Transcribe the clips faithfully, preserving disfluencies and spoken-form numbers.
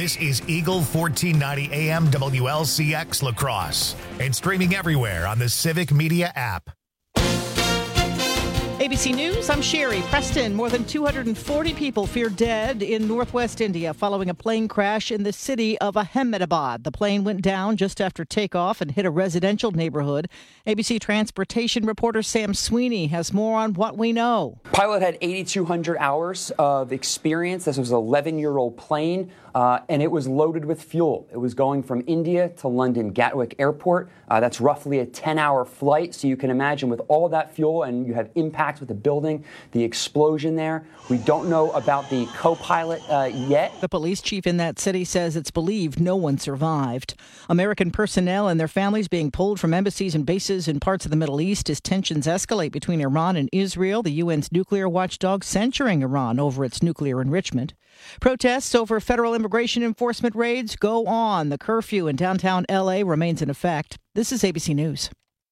This is Eagle fourteen ninety A M W L C X La Crosse and streaming everywhere on the Civic Media app. A B C News, I'm Sherry. Preston, more than two hundred forty people feared dead in northwest India following a plane crash in the city of Ahmedabad. The plane went down just after takeoff and hit a residential neighborhood. A B C transportation reporter Sam Sweeney has more on what we know. Pilot had eighty-two hundred hours of experience. This was an eleven-year-old plane, uh, and it was loaded with fuel. It was going from India to London Gatwick Airport. Uh, that's roughly a ten-hour flight, so you can imagine with all that fuel and you have impact with the building, the explosion there. We don't know about the co-pilot uh, yet. The police chief in that city says it's believed no one survived. American personnel and their families being pulled from embassies and bases in parts of the Middle East as tensions escalate between Iran and Israel. The U N's nuclear watchdog censuring Iran over its nuclear enrichment. Protests over federal immigration enforcement raids go on. The curfew in downtown L A remains in effect. This is A B C News.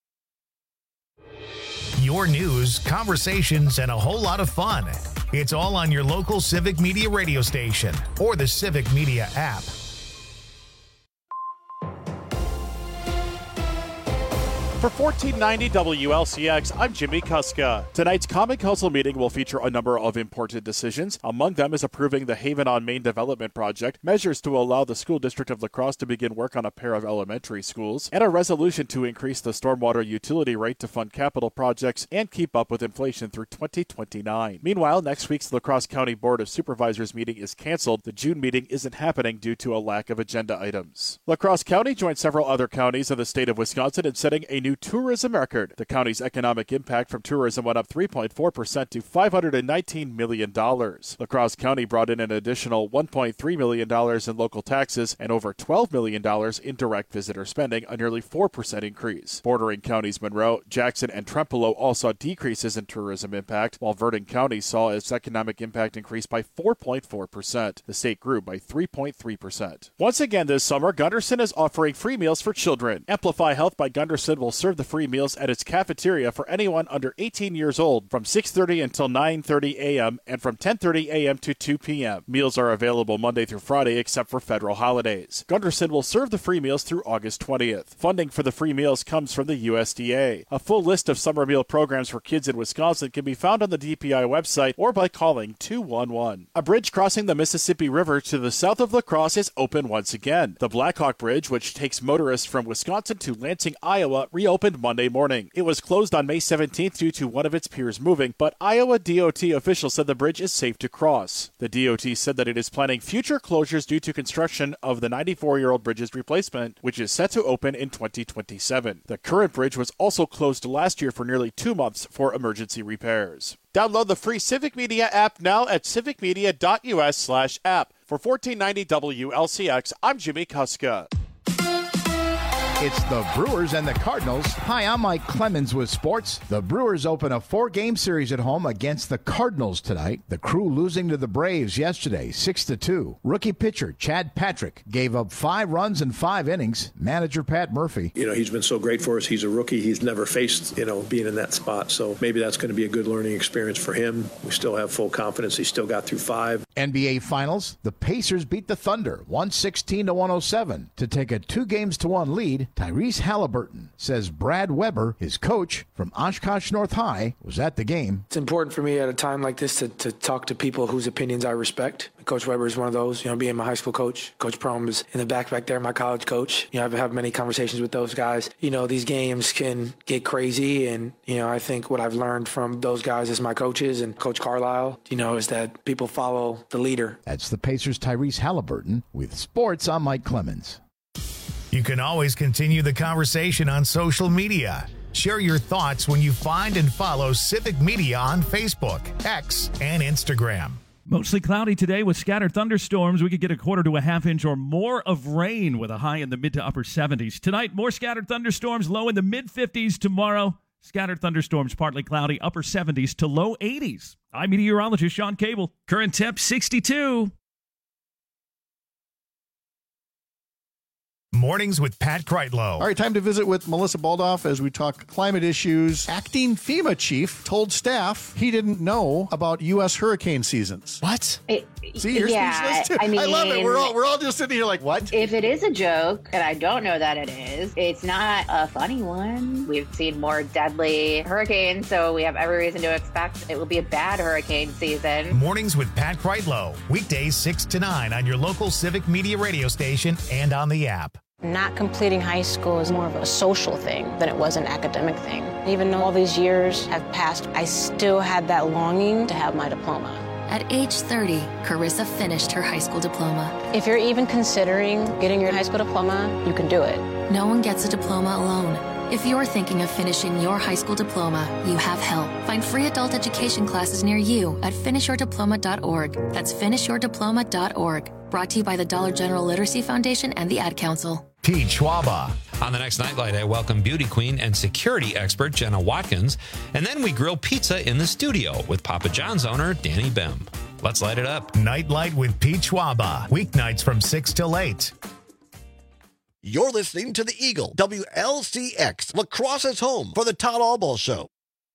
Your news, conversations, and a whole lot of fun. It's all on your local Civic Media radio station or the Civic Media app. For fourteen ninety W L C X, I'm Jimmy Kuska. Tonight's Common Council meeting will feature a number of important decisions. Among them is approving the Haven on Main development project, measures to allow the school district of La Crosse to begin work on a pair of elementary schools, and a resolution to increase the stormwater utility rate to fund capital projects and keep up with inflation through twenty twenty-nine. Meanwhile, next week's La Crosse County Board of Supervisors meeting is canceled. The June meeting isn't happening due to a lack of agenda items. La Crosse County joined several other counties in the state of Wisconsin in setting a new tourism record. The county's economic impact from tourism went up three point four percent to five hundred nineteen million dollars. La Crosse County brought in an additional one point three million dollars in local taxes and over twelve million dollars in direct visitor spending, a nearly four percent increase. Bordering counties Monroe, Jackson, and Trempealeau all saw decreases in tourism impact, while Verdon County saw its economic impact increase by four point four percent. The state grew by three point three percent. Once again this summer, Gunderson is offering free meals for children. Amplify Health by Gunderson will serve the free meals at its cafeteria for anyone under eighteen years old from six thirty until nine thirty a.m. and from ten thirty a.m. to two p.m. Meals are available Monday through Friday except for federal holidays. Gunderson will serve the free meals through August twentieth. Funding for the free meals comes from the U S D A. A full list of summer meal programs for kids in Wisconsin can be found on the D P I website or by calling two one one. A bridge crossing the Mississippi River to the south of La Crosse is open once again. The Blackhawk Bridge, which takes motorists from Wisconsin to Lansing, Iowa, reopened Monday morning. It was closed on May seventeenth due to one of its piers moving, but Iowa D O T officials said the bridge is safe to cross. The D O T said that it is planning future closures due to construction of the ninety-four-year-old bridge's replacement, which is set to open in twenty twenty-seven. The current bridge was also closed last year for nearly two months for emergency repairs. Download the free Civic Media app now at civicmedia.us slash app. For fourteen ninety W L C X, I'm Jimmy Kuska. It's the Brewers and the Cardinals. Hi, I'm Mike Clemens with sports. The Brewers open a four-game series at home against the Cardinals tonight. The Crew losing to the Braves yesterday, six to two. Rookie pitcher Chad Patrick gave up five runs in five innings. Manager Pat Murphy. You know, he's been so great for us. He's a rookie. He's never faced, you know, being in that spot. So maybe that's going to be a good learning experience for him. We still have full confidence. He still got through five. N B A Finals. The Pacers beat the Thunder one sixteen to one oh seven to take a two games to one lead. Tyrese Halliburton says Brad Weber, his coach from Oshkosh North High, was at the game. It's important for me at a time like this to, to talk to people whose opinions I respect. Coach Weber is one of those, you know, being my high school coach. Coach Prohm is in the back back there, my college coach. You know, I've had many conversations with those guys. You know, these games can get crazy, and, you know, I think what I've learned from those guys as my coaches and Coach Carlisle, you know, is that people follow the leader. That's the Pacers' Tyrese Halliburton. With sports, I'm Mike Clemens. You can always continue the conversation on social media. Share your thoughts when you find and follow Civic Media on Facebook, X, and Instagram. Mostly cloudy today with scattered thunderstorms. We could get a quarter to a half inch or more of rain with a high in the mid to upper seventies. Tonight, more scattered thunderstorms, low in the mid fifties. Tomorrow, scattered thunderstorms, partly cloudy, upper seventies to low eighties. I'm meteorologist Sean Cable. Current temp sixty-two. Mornings with Pat Kreitlow. All right, time to visit with Melissa Baldoff as we talk climate issues. Acting FEMA chief told staff he didn't know about U S hurricane seasons. What? It, See, you're yeah, speechless too. I mean, I love it. We're all we're all just sitting here like, what? If it is a joke, and I don't know that it is, it's not a funny one. We've seen more deadly hurricanes, so we have every reason to expect it will be a bad hurricane season. Mornings with Pat Kreitlow. Weekdays six to nine on your local Civic Media radio station and on the app. Not completing high school is more of a social thing than it was an academic thing. Even though all these years have passed, I still had that longing to have my diploma. At age thirty, Carissa finished her high school diploma. If you're even considering getting your high school diploma, you can do it. No one gets a diploma alone. If you're thinking of finishing your high school diploma, you have help. Find free adult education classes near you at finish your diploma dot org. That's finish your diploma dot org. Brought to you by the Dollar General Literacy Foundation and the Ad Council. Pete Schwaba. On the next Nightlight, I welcome beauty queen and security expert Jenna Watkins. And then we grill pizza in the studio with Papa John's owner, Danny Bem. Let's light it up. Nightlight with Pete Schwaba. Weeknights from six till eight. You're listening to the Eagle, W L C X, Lacrosse's home for the Todd Albaugh Show.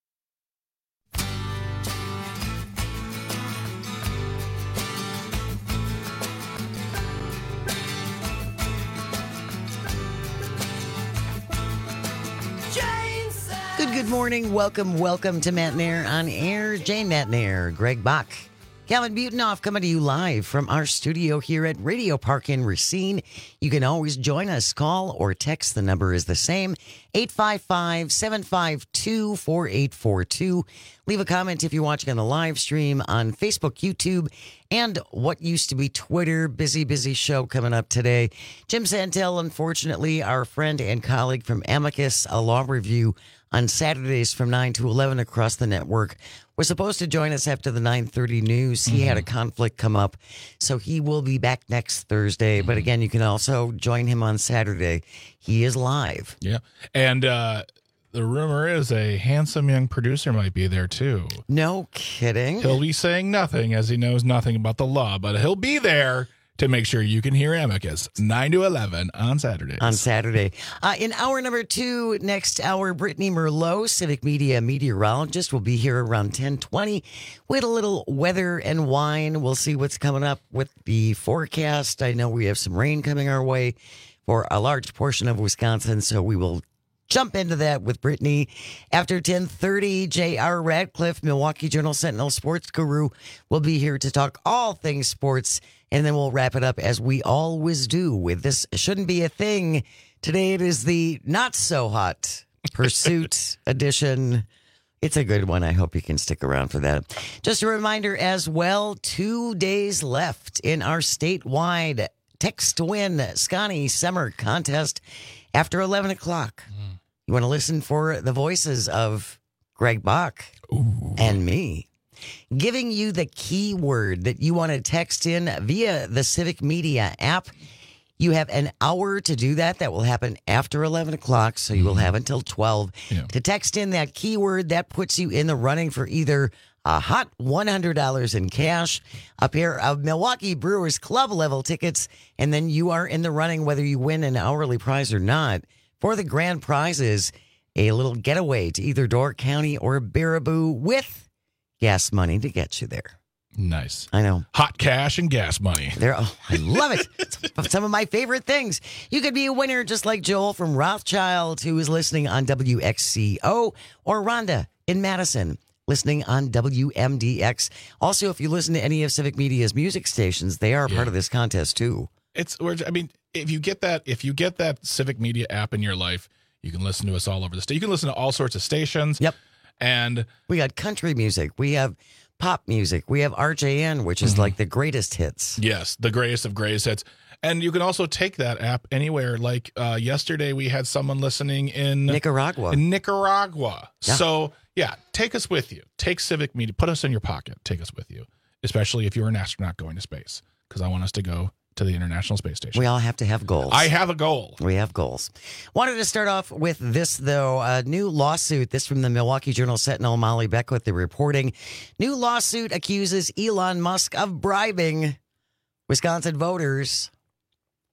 Good, good morning. Welcome, welcome to Matt Nair on Air. Jane Matt Nair, Greg Bach, Calvin Butenoff coming to you live from our studio here at Radio Park in Racine. You can always join us. Call or text. The number is the same, eight five five, seven five two, four eight four two. Leave a comment if you're watching on the live stream on Facebook, YouTube, and what used to be Twitter. Busy, busy show coming up today. Jim Santel, unfortunately, our friend and colleague from Amicus, a law review on Saturdays from nine to eleven across the network, was supposed to join us after the nine thirty news. He mm-hmm. had a conflict come up, so he will be back next Thursday. Mm-hmm. But again, you can also join him on Saturday. He is live. Yeah, and uh, the rumor is a handsome young producer might be there, too. No kidding. He'll be saying nothing as he knows nothing about the law, but he'll be there to make sure you can hear Amicus, nine to eleven on Saturdays. On Saturday. Uh, in hour number two, next hour, Brittany Merlot, Civic Media meteorologist, will be here around ten twenty with a little weather and wine. We'll see what's coming up with the forecast. I know we have some rain coming our way for a large portion of Wisconsin, so we will jump into that with Brittany. After ten thirty, J R Radcliffe, Milwaukee Journal Sentinel sports guru, will be here to talk all things sports. And then we'll wrap it up as we always do with This Shouldn't Be a Thing. Today it is the not so hot Pursuit edition. It's a good one. I hope you can stick around for that. Just a reminder as well, two days left in our statewide Text to Win Scotty Summer Contest after eleven o'clock. Mm. You want to listen for the voices of Greg Bach Ooh. And me, giving you the keyword that you want to text in via the Civic Media app. You have an hour to do that. That will happen after eleven o'clock, so you will have until twelve yeah. to text in that keyword. That puts you in the running for either a hot one hundred dollars in cash, a pair of Milwaukee Brewers club level tickets, and then you are in the running whether you win an hourly prize or not. For the grand prizes, a little getaway to either Door County or Baraboo with gas money to get you there. Nice. I know. Hot cash and gas money. There, oh, I love it. It's some of my favorite things. You could be a winner just like Joel from Rothschild, who is listening on W X C O, or Rhonda in Madison, listening on W M D X. Also, if you listen to any of Civic Media's music stations, they are a yeah. part of this contest too. It's, I mean, if you get that, if you get that Civic Media app in your life, you can listen to us all over the state. You can listen to all sorts of stations. Yep. And we got country music. We have pop music. We have R J N, which is mm-hmm. like the greatest hits. Yes, the greatest of greatest hits. And you can also take that app anywhere. Like uh, yesterday, we had someone listening in Nicaragua. In Nicaragua. Yeah. So, yeah, take us with you. Take Civic Media. Put us in your pocket. Take us with you, especially if you're an astronaut going to space, because I want us to go to the International Space Station. We all have to have goals. I have a goal. We have goals. Wanted to start off with this, though. A new lawsuit. This from the Milwaukee Journal Sentinel. Molly Beckwith, the reporting. New lawsuit accuses Elon Musk of bribing Wisconsin voters.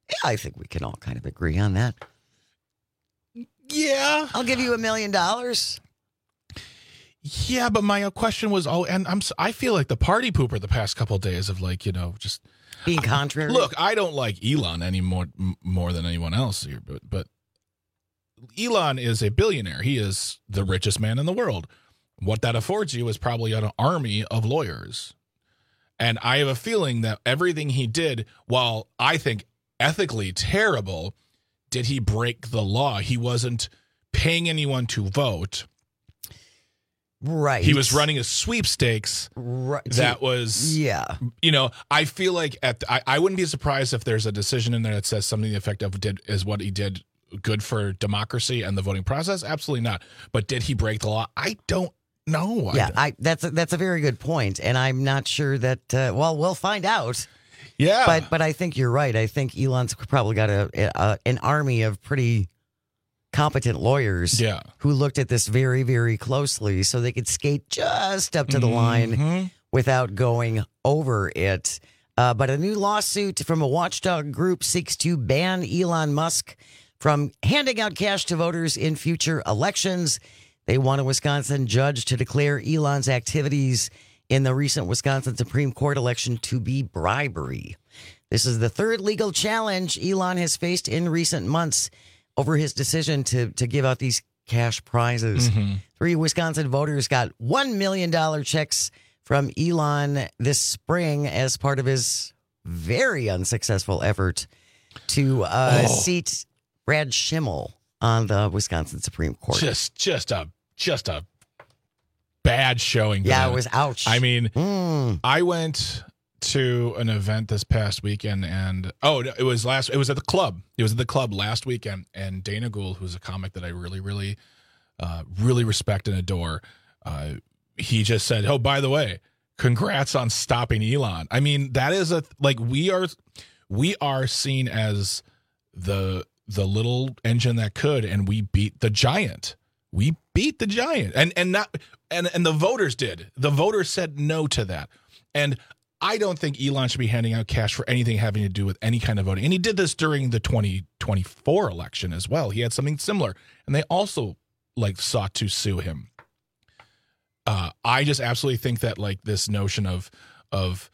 Yeah, I think we can all kind of agree on that. Yeah. I'll give you a million dollars. Yeah, but my question was, oh, and I'm I feel like the party pooper the past couple of days of like, you know, just being contrary. Look, I don't like Elon any more, more than anyone else here, but but Elon is a billionaire. He is the richest man in the world. What that affords you is probably an army of lawyers. And I have a feeling that everything he did, while I think ethically terrible, did he break the law? He wasn't paying anyone to vote. Right. He was running a sweepstakes right. that was, yeah. You know, I feel like at the, I, I wouldn't be surprised if there's a decision in there that says something to the effect of did is what he did good for democracy and the voting process? Absolutely not. But did he break the law? I don't know. Yeah, I, I that's a, that's a very good point, and I'm not sure that. Uh, well, we'll find out. Yeah, but but I think you're right. I think Elon's probably got a, a an army of pretty competent lawyers yeah. who looked at this very, very closely so they could skate just up to the mm-hmm. line without going over it. Uh, but a new lawsuit from a watchdog group seeks to ban Elon Musk from handing out cash to voters in future elections. They want a Wisconsin judge to declare Elon's activities in the recent Wisconsin Supreme Court election to be bribery. This is the third legal challenge Elon has faced in recent months over his decision to, to give out these cash prizes. Mm-hmm. Three Wisconsin voters got one million dollars checks from Elon this spring as part of his very unsuccessful effort to uh, oh. seat Brad Schimmel on the Wisconsin Supreme Court. Just, just a, just a bad showing. Yeah, man. it was ouch. I mean, mm. I went to an event this past weekend, and oh, it was last. It was at the club. It was at the club last weekend, and Dana Gould, who's a comic that I really, really, uh, really respect and adore, uh, he just said, "Oh, by the way, congrats on stopping Elon." I mean, that is a like we are, we are seen as the the little engine that could, and we beat the giant. We beat the giant, and and not and and the voters did. The voters said no to that, and I don't think Elon should be handing out cash for anything having to do with any kind of voting. And he did this during the twenty twenty-four election as well. He had something similar, and they also like sought to sue him. Uh, I just absolutely think that like this notion of of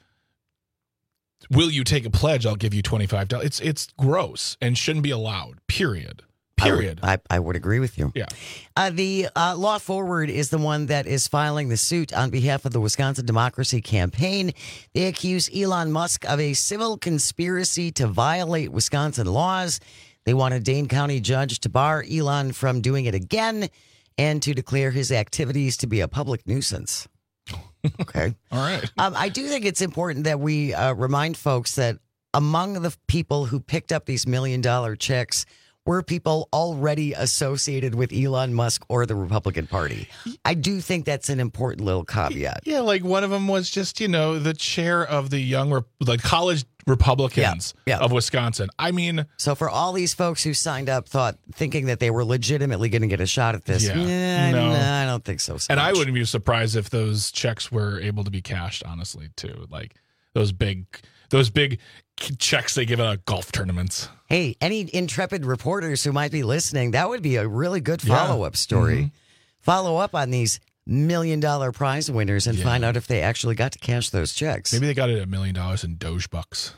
will you take a pledge? I'll give you twenty-five dollars. It's it's gross and shouldn't be allowed. Period. Period. I would, I, I would agree with you. Yeah. Uh, the uh, Law Forward is the one that is filing the suit on behalf of the Wisconsin Democracy Campaign. They accuse Elon Musk of a civil conspiracy to violate Wisconsin laws. They want a Dane County judge to bar Elon from doing it again and to declare his activities to be a public nuisance. Okay. All right. Um, I do think it's important that we uh, remind folks that among the people who picked up these million dollar checks were people already associated with Elon Musk or the Republican Party. I do think that's an important little caveat. Yeah, like one of them was just, you know, the chair of the young, like college Republicans yeah, yeah. of Wisconsin. I mean. So for all these folks who signed up thought, thinking that they were legitimately going to get a shot at this, yeah, nah, no. nah, I don't think so. so and much. I wouldn't be surprised if those checks were able to be cashed, honestly, too. Like those big, those big checks they give out at golf tournaments. Hey, any intrepid reporters who might be listening, that would be a really good follow-up yeah. story. Mm-hmm. Follow up on these million dollar prize winners and yeah. find out if they actually got to cash those checks. Maybe they got it at a million dollars in Doge bucks.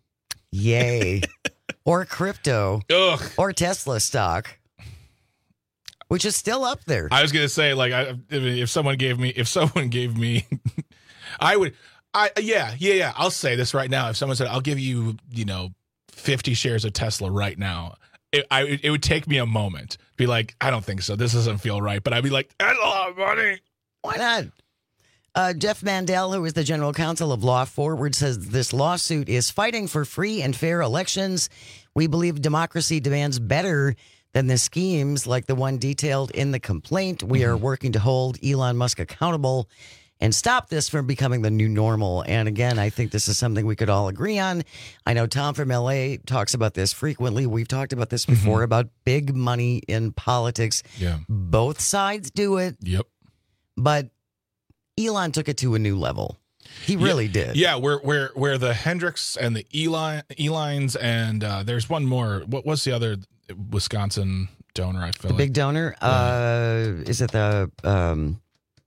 Yay. Or crypto. Ugh. Or Tesla stock, which is still up there. I was going to say, like, I, if someone gave me, if someone gave me, I would, I, yeah, yeah, yeah. I'll say this right now. If someone said, I'll give you, you know, fifty shares of Tesla right now, it, I, it would take me a moment. Be like, I don't think so. This doesn't feel right. But I'd be like, that's a lot of money. Why not? Uh, Jeff Mandel, who is the general counsel of Law Forward, says this lawsuit is fighting for free and fair elections. We believe democracy demands better than the schemes like the one detailed in the complaint. We are working to hold Elon Musk accountable and stop this from becoming the new normal. And again, I think this is something we could all agree on. I know Tom from L A talks about this frequently. We've talked about this before, mm-hmm. about big money in politics. Yeah. Both sides do it. Yep. But Elon took it to a new level. He really yeah, did. Yeah, where where where the Hendricks and the Eli Elines and uh, there's one more. What was the other Wisconsin donor? I feel The like big donor? Uh, is it the um,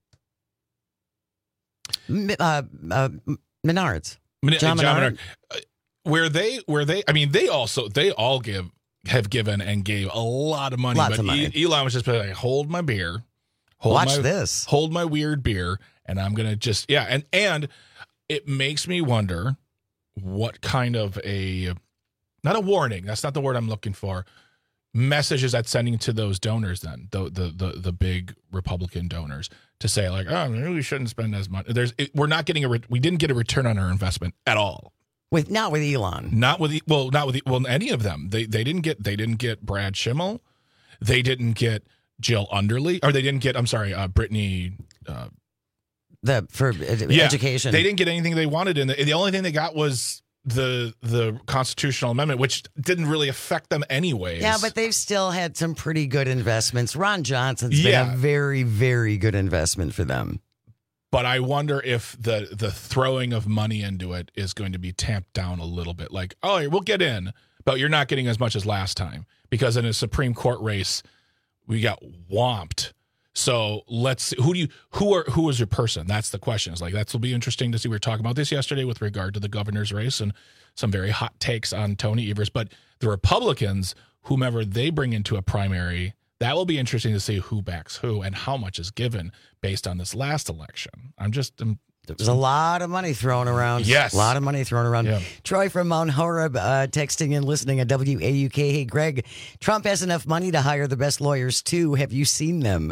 Mi- uh, uh, Menards? Min- John John Menard? Menard. Uh, Where they where they I mean they also they all give have given and gave a lot of money. Lots but of money. E- Elon was just like, hold my beer. Hold Watch my, this. Hold my weird beer, and I'm gonna just yeah, and and it makes me wonder what kind of a not a warning. That's not the word I'm looking for. Message is that sending to those donors then the the the, the big Republican donors to say like, oh, maybe we shouldn't spend as much. There's it, we're not getting a re- we didn't get a return on our investment at all. With not with Elon. Not with well, not with well any of them. They they didn't get they didn't get Brad Schimmel, they didn't get Jill Underly, or they didn't get I'm sorry, uh, Brittany. Uh, the for ed- yeah, education. They didn't get anything they wanted, and the, the only thing they got was the the constitutional amendment, which didn't really affect them anyways. Yeah, but they've still had some pretty good investments. Ron Johnson's Yeah. been a very, very good investment for them. But I wonder if the the throwing of money into it is going to be tamped down a little bit. Like, oh, we'll get in, but you're not getting as much as last time because in a Supreme Court race, we got whomped. So let's see, who do you who are who is your person? That's the question. It's like that will be interesting to see. We were talking about this yesterday with regard to the governor's race and some very hot takes on Tony Evers. But the Republicans, whomever they bring into a primary, that will be interesting to see who backs who and how much is given based on this last election. I'm just I'm, There's a lot of money thrown around. Yes. A lot of money thrown around. Yeah. Troy from Mount Horeb uh, texting and listening at W A U K. Hey, Greg, Trump has enough money to hire the best lawyers, too. Have you seen them?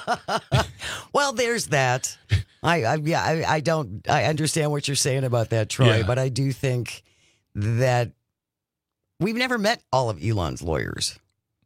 Well, there's that. I, I yeah, I, I don't, I understand what you're saying about that, Troy, Yeah. but I do think that we've never met all of Elon's lawyers.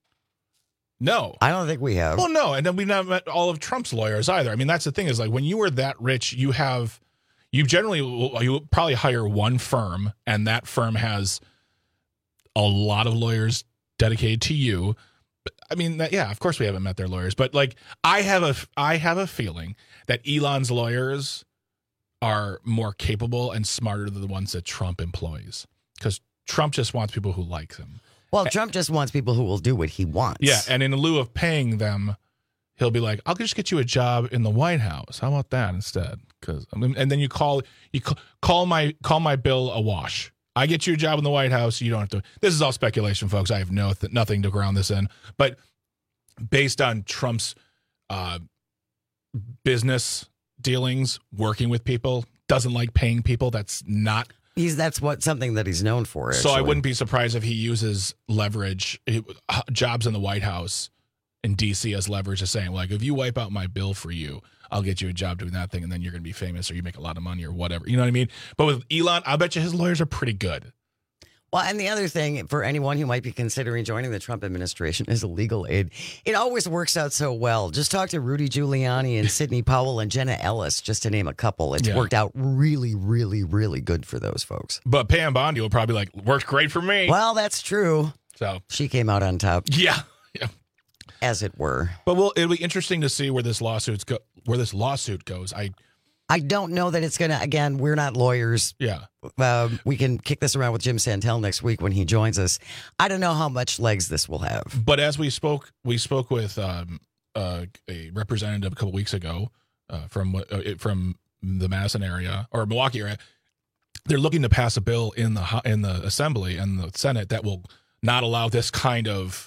no. I don't think we have. Well, no, and then we've not met all of Trump's lawyers either. I mean, that's the thing is like when you are that rich, you have, you generally, you will probably hire one firm, and that firm has a lot of lawyers dedicated to you. But, I mean, that, yeah, of course we haven't met their lawyers, but like I have a, I have a feeling that Elon's lawyers are more capable and smarter than the ones that Trump employs because Trump just wants people who like him. Well, Trump just wants people who will do what he wants. Yeah, and in lieu of paying them, he'll be like, "I'll just get you a job in the White House. How about that instead?" Because I mean, and then you call you call, call my call my bill a wash. I get you a job in the White House. You don't have to. This is all speculation, folks. I have no th- nothing to ground this in. But based on Trump's uh, business dealings, working with people, doesn't like paying people. That's not. He's that's what something that he's known for. So I actually. wouldn't be surprised if he uses leverage, it, uh, jobs in the White House in D C as leverage, as saying, like, if you wipe out my bill for you, I'll get you a job doing that thing, and then you're going to be famous or you make a lot of money or whatever. You know what I mean? But with Elon, I bet you his lawyers are pretty good. Well, and the other thing for anyone who might be considering joining the Trump administration is legal aid. It always works out so well. Just talk to Rudy Giuliani and Sidney Powell and Jenna Ellis, just to name a couple. It's Yeah. worked out really, really, really good for those folks. But Pam Bondi will probably like, worked great for me. Well, that's true. So she came out on top. Yeah. Yeah. As it were. But well, it'll be interesting to see where this lawsuit's go where this lawsuit goes. I I don't know that it's going to, again, we're not lawyers. Yeah. Um, we can kick this around with Jim Santel next week when he joins us. I don't know how much legs this will have. But as we spoke, we spoke with um, uh, a representative a couple weeks ago uh, from uh, from the Madison area or Milwaukee area. They're looking to pass a bill in the in the Assembly and the Senate that will not allow this kind of,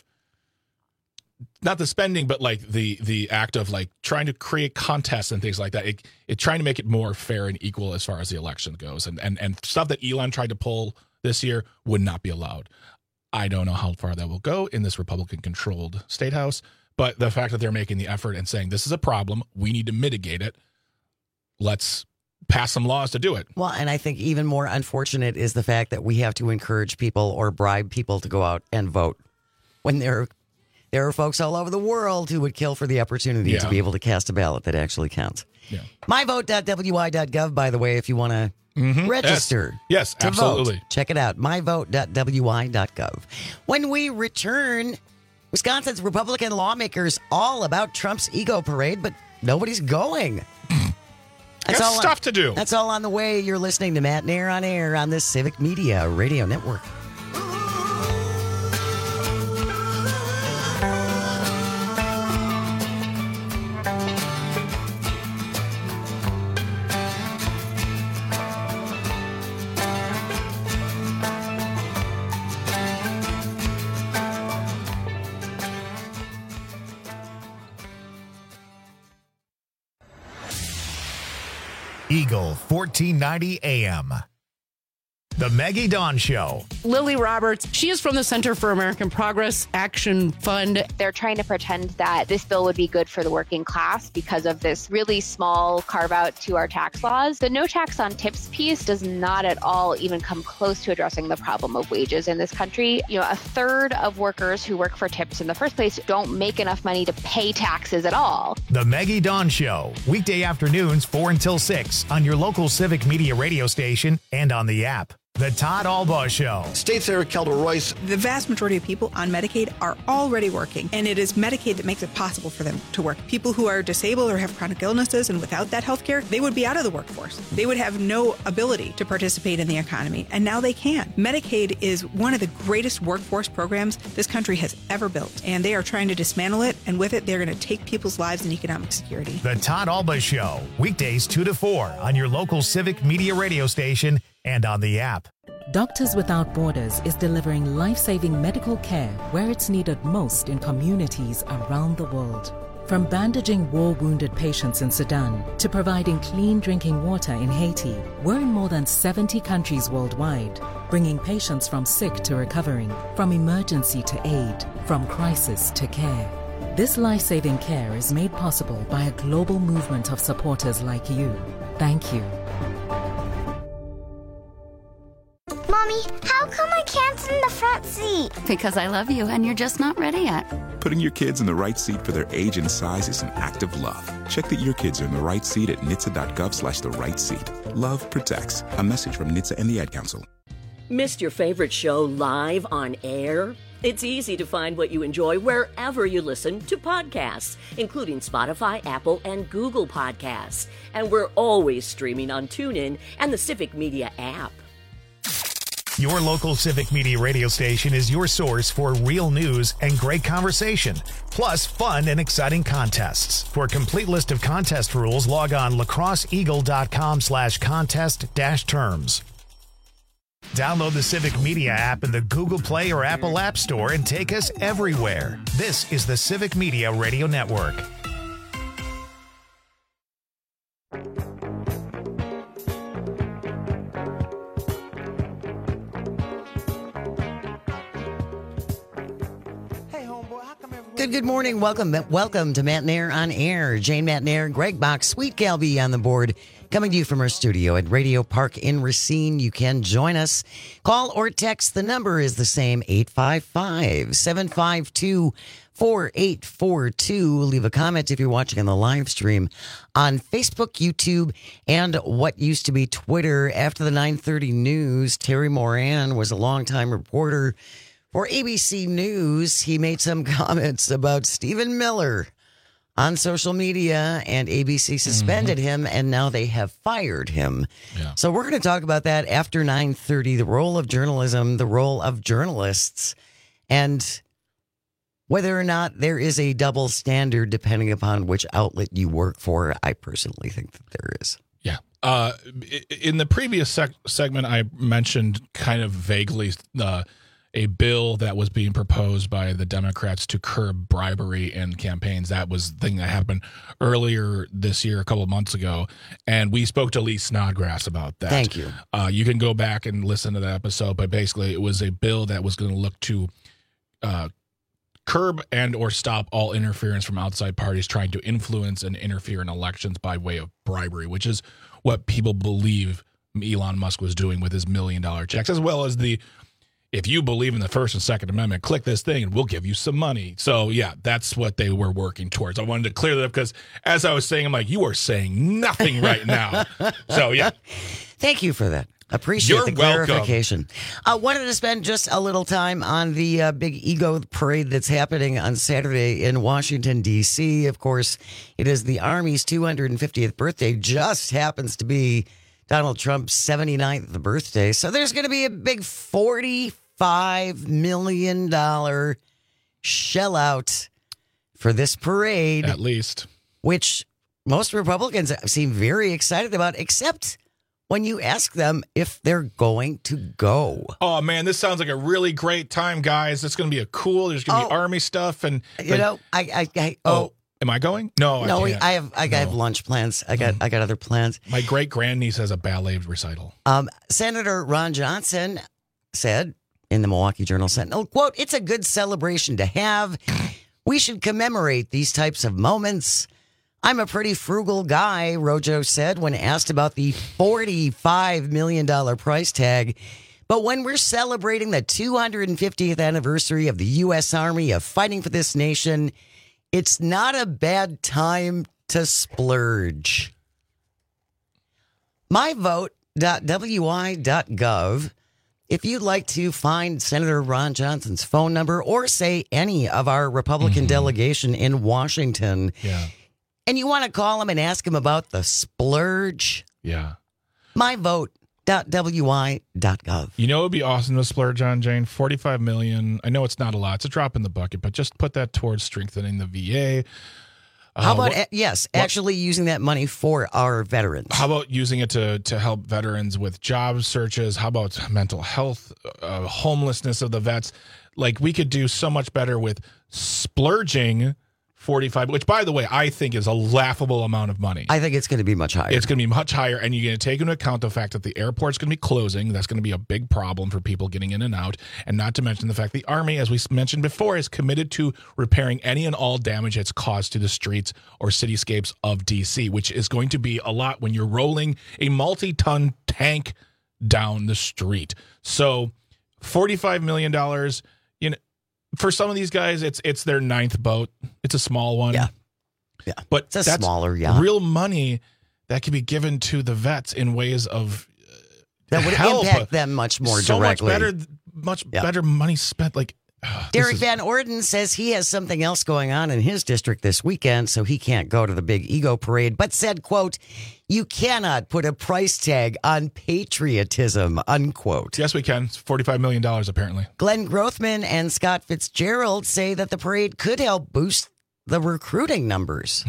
not the spending, but like the the act of like trying to create contests and things like that. It, it trying to make it more fair and equal as far as the election goes, and and and stuff that Elon tried to pull this year would not be allowed. I don't know how far that will go in this Republican-controlled state house, but the fact that they're making the effort and saying this is a problem, we need to mitigate it. Let's pass some laws to do it. Well, and I think even more unfortunate is the fact that we have to encourage people or bribe people to go out and vote when there, there are folks all over the world who would kill for the opportunity Yeah. to be able to cast a ballot that actually counts. Yeah. my vote dot w i dot gov, by the way, if you want to Mhm. register. Yes, yes, to absolutely. vote. Check it out, my vote dot w i dot gov. When we return, Wisconsin's Republican lawmakers all about Trump's ego parade, but nobody's going. That's Got all stuff on, to do. That's all on the way. You're listening to Matt Nair on Air on the Civic Media Radio Network. Eagle fourteen ninety A M. The Maggie Dawn Show. Lily Roberts, she is from the Center for American Progress Action Fund. They're trying to pretend that this bill would be good for the working class because of this really small carve out to our tax laws. The no tax on tips piece does not at all even come close to addressing the problem of wages in this country. You know, a third of workers who work for tips in the first place don't make enough money to pay taxes at all. The Maggie Dawn Show. Weekday afternoons, four until six on your local Civic Media radio station and on the app. The Todd Albaugh Show. State Senator Kelda Royce. The vast majority of people on Medicaid are already working, and it is Medicaid that makes it possible for them to work. People who are disabled or have chronic illnesses and without that health care, they would be out of the workforce. They would have no ability to participate in the economy, and now they can. Medicaid is one of the greatest workforce programs this country has ever built, and they are trying to dismantle it, and with it, they're going to take people's lives and economic security. The Todd Albaugh Show. Weekdays two to four on your local Civic Media radio station and on the app. Doctors Without Borders is delivering life-saving medical care where it's needed most in communities around the world. From bandaging war-wounded patients in Sudan to providing clean drinking water in Haiti, we're in more than seventy countries worldwide, bringing patients from sick to recovering, from emergency to aid, from crisis to care. This life-saving care is made possible by a global movement of supporters like you. Thank you. Mommy, how come I can't sit in the front seat? Because I love you and you're just not ready yet. Putting your kids in the right seat for their age and size is an act of love. Check that your kids are in the right seat at N H T S A dot gov slash the right seat. Love protects. A message from N H T S A and the Ad Council. Missed your favorite show live on air? It's easy to find what you enjoy wherever you listen to podcasts, including Spotify, Apple, and Google Podcasts. And we're always streaming on TuneIn and the Civic Media app. Your local Civic Media radio station is your source for real news and great conversation, plus fun and exciting contests. For a complete list of contest rules, log on lacrosseeagle.com slash contest dash terms. Download the Civic Media app in the Google Play or Apple App Store and take us everywhere. This is the Civic Media Radio Network. Good, good morning. Welcome, welcome to Matt Nair on Air. Jane Matt Nair, Greg Box, Sweet Galby on the board, coming to you from our studio at Radio Park in Racine. You can join us. Call or text. The number is the same, eight five five, seven five two, four eight four two. Leave a comment if you're watching on the live stream on Facebook, YouTube, and what used to be Twitter. After the nine thirty news, Terry Moran was a longtime reporter for A B C News. He made some comments about Stephen Miller on social media, and A B C suspended mm-hmm. him, and now they have fired him. Yeah. So we're going to talk about that after nine thirty, the role of journalism, the role of journalists, and whether or not there is a double standard depending upon which outlet you work for. I personally think that there is. Yeah. Uh, in the previous sec- segment, I mentioned kind of vaguely uh, a bill that was being proposed by the Democrats to curb bribery in campaigns. That was the thing that happened earlier this year, a couple of months ago. And we spoke to Lee Snodgrass about that. Thank you. Uh, you can go back and listen to that episode, but basically it was a bill that was going to look to uh, curb and or stop all interference from outside parties trying to influence and interfere in elections by way of bribery, which is what people believe Elon Musk was doing with his million dollar checks, as well as the if you believe in the First and Second Amendment, click this thing and we'll give you some money. So, yeah, that's what they were working towards. I wanted to clear that up because as I was saying, I'm like, you are saying nothing right now. So, yeah. Thank you for that. Appreciate You're the clarification. I uh, wanted to spend just a little time on the uh, big ego parade that's happening on Saturday in Washington, D C. Of course, it is the Army's two hundred fiftieth birthday. Just happens to be Donald Trump's seventy-ninth birthday. So there's going to be a big forty-five million dollars shell out for this parade. At least. Which most Republicans seem very excited about, except when you ask them if they're going to go. Oh, man, this sounds like a really great time, guys. It's going to be a cool, there's going to oh, be Army stuff. and You but, know, I, I, I oh, oh. Am I going? No, no, I can't. I have I no. have lunch plans. I got I got other plans. My great grandniece has a ballet recital. Um, Senator Ron Johnson said in the Milwaukee Journal Sentinel, quote, "It's a good celebration to have. We should commemorate these types of moments. I'm a pretty frugal guy," Rojo said when asked about the forty-five million dollars price tag. "But when we're celebrating the two hundred fiftieth anniversary of the U S Army of fighting for this nation, it's not a bad time to splurge." my vote dot w i dot gov. If you'd like to find Senator Ron Johnson's phone number or say any of our Republican mm-hmm. delegation in Washington, yeah. and you want to call him and ask him about the splurge, yeah, my vote dot w i dot gov. You know, it would be awesome to splurge on, Jane. forty-five million dollars. I know it's not a lot. It's a drop in the bucket, but just put that towards strengthening the V A. Uh, How about, what, yes, what, actually using that money for our veterans? How about using it to, to help veterans with job searches? How about mental health, uh, homelessness of the vets? Like, we could do so much better with splurging forty-five, which, by the way, I think is a laughable amount of money. I think it's going to be much higher. It's going to be much higher, and you're going to take into account the fact that the airport's going to be closing. That's going to be a big problem for people getting in and out, and not to mention the fact the Army, as we mentioned before, is committed to repairing any and all damage it's caused to the streets or cityscapes of D C, which is going to be a lot when you're rolling a multi-ton tank down the street. So forty-five million dollars, you know, for some of these guys, it's it's their ninth boat. It's a small one. Yeah. Yeah. But it's a that's smaller, yeah. real money that can be given to the vets in ways of uh, that would help. impact them much more so directly. much better, much yeah. better money spent. Like uh, Derek is, Van Orden says he has something else going on in his district this weekend, so he can't go to the big ego parade, but said, quote, "You cannot put a price tag on patriotism," unquote. Yes, we can. It's forty-five million dollars, apparently. Glenn Grothman and Scott Fitzgerald say that the parade could help boost the recruiting numbers.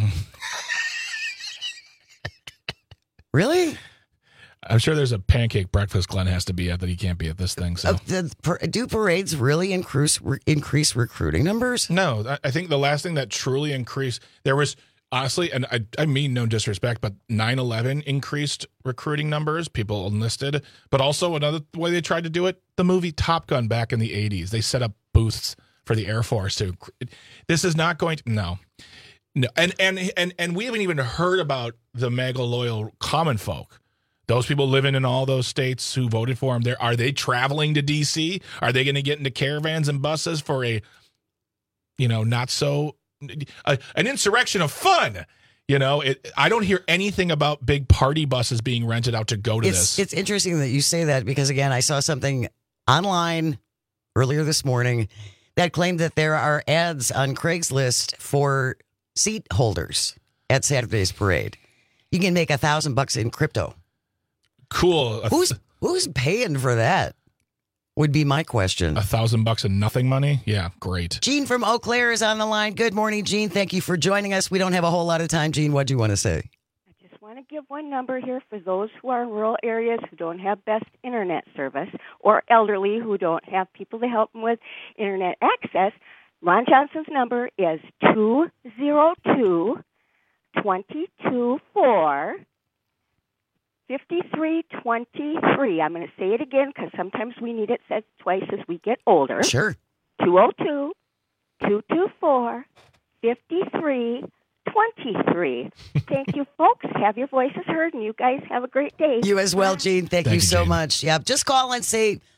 Really? I'm sure there's a pancake breakfast Glenn has to be at that he can't be at this thing. So, uh, the, do parades really increase re, increase recruiting numbers? No, I think the last thing that truly increased, there was honestly, and I, I mean no disrespect, but nine eleven increased recruiting numbers, people enlisted. But also another way they tried to do it, the movie Top Gun back in the eighties, they set up booths for the Air Force to. This is not going to no, no, and and and and we haven't even heard about the mega loyal common folk. Those people living in all those states who voted for him, there are they traveling to D C? Are they going to get into caravans and buses for a, you know, not so a, an insurrection of fun? You know, it, I don't hear anything about big party buses being rented out to go to it's, this. It's interesting that you say that because, again, I saw something online earlier this morning that claimed that there are ads on Craigslist for seat holders at Saturday's parade. You can make a thousand bucks in crypto. Cool. Who's who's paying for that? Would be my question. A thousand bucks in nothing money? Yeah, great. Gene from Eau Claire is on the line. Good morning, Gene. Thank you for joining us. We don't have a whole lot of time, Gene. What do you want to say? I just want to give one number here for those who are in rural areas who don't have best internet service or elderly who don't have people to help them with internet access. Ron Johnson's number is two oh two, two two four, fifty-three twenty-three. I'm going to say it again because sometimes we need it said twice as we get older. Sure. two oh two, two two four, fifty-three twenty-three. Thank you, folks. Have your voices heard, and you guys have a great day. You as well, Gene. Thank, Thank you you, so Gene. much. Yeah, just call and say,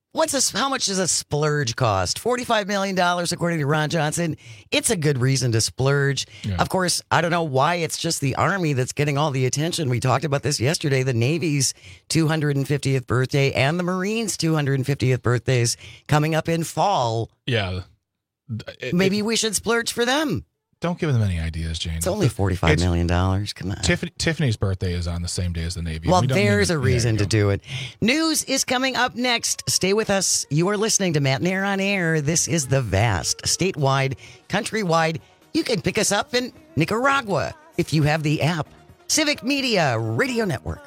What's a, how much does a splurge cost? forty-five million dollars, according to Ron Johnson. It's a good reason to splurge. Yeah. Of course, I don't know why it's just the Army that's getting all the attention. We talked about this yesterday. The Navy's two hundred fiftieth birthday and the Marines' two hundred fiftieth birthdays coming up in fall. Yeah. It, Maybe it, we should splurge for them. Don't give them any ideas, Jane. It's only forty-five million dollars. Come on. Tiffany, Tiffany's birthday is on the same day as the Navy. Well, We don't there's need- a reason yeah, to do it. News is coming up next. Stay with us. You are listening to Matt and Air on Air. This is the vast, statewide, countrywide. You can pick us up in Nicaragua if you have the app. Civic Media Radio Network.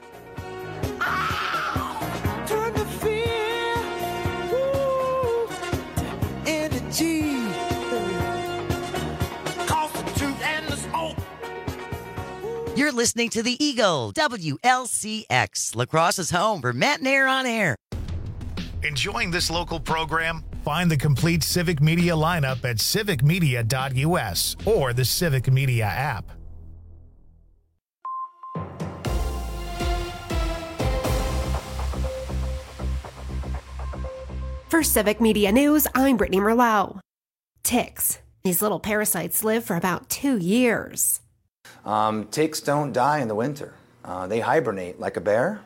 You're listening to the Eagle, W L C X, La Crosse's home for Matt and Air on Air. Enjoying this local program? Find the complete Civic Media lineup at civic media dot U S or the Civic Media app. For Civic Media News, I'm Brittany Merlot. Ticks. These little parasites live for about two years. Um, ticks don't die in the winter. Uh, they hibernate like a bear.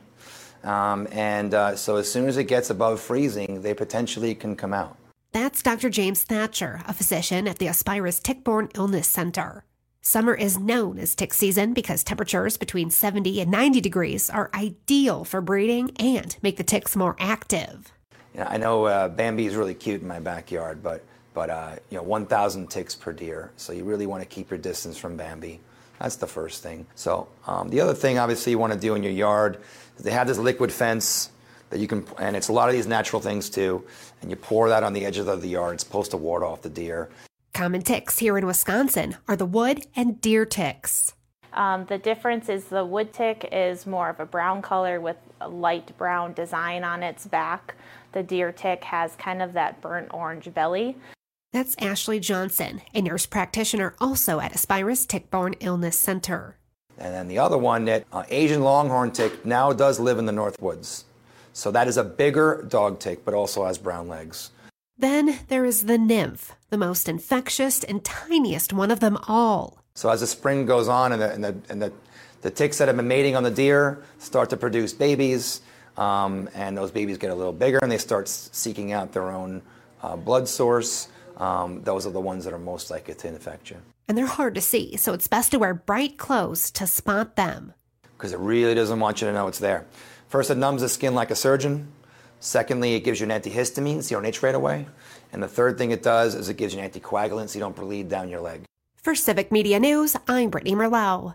Um, and uh, so as soon as it gets above freezing, they potentially can come out. That's Doctor James Thatcher, a physician at the Aspirus Tick-Borne Illness Center. Summer is known as tick season because temperatures between seventy and ninety degrees are ideal for breeding and make the ticks more active. You know, I know uh, Bambi is really cute in my backyard, but, but uh, you know, one thousand ticks per deer. So you really want to keep your distance from Bambi. That's the first thing. So um, the other thing, obviously, you want to do in your yard is they have this liquid fence that you can, and it's a lot of these natural things too, and you pour that on the edges of the yard. It's supposed to ward off the deer. Common ticks here in Wisconsin are the wood and deer ticks. Um, the difference is the wood tick is more of a brown color with a light brown design on its back. The deer tick has kind of that burnt orange belly. That's Ashley Johnson, a nurse practitioner also at Aspirus Tick-Borne Illness Center. And then the other one, that uh, Asian longhorn tick, now does live in the North Woods. So that is a bigger dog tick, but also has brown legs. Then there is the nymph, the most infectious and tiniest one of them all. So as the spring goes on and the, and the, and the, the ticks that have been mating on the deer start to produce babies, um, and those babies get a little bigger and they start seeking out their own uh, blood source. Um, those are the ones that are most likely to infect you. And they're hard to see, so it's best to wear bright clothes to spot them. Because it really doesn't want you to know it's there. First, it numbs the skin like a surgeon. Secondly, it gives you an antihistamine so you don't itch right away. And the third thing it does is it gives you an anticoagulant so you don't bleed down your leg. For Civic Media News, I'm Brittany Merlot.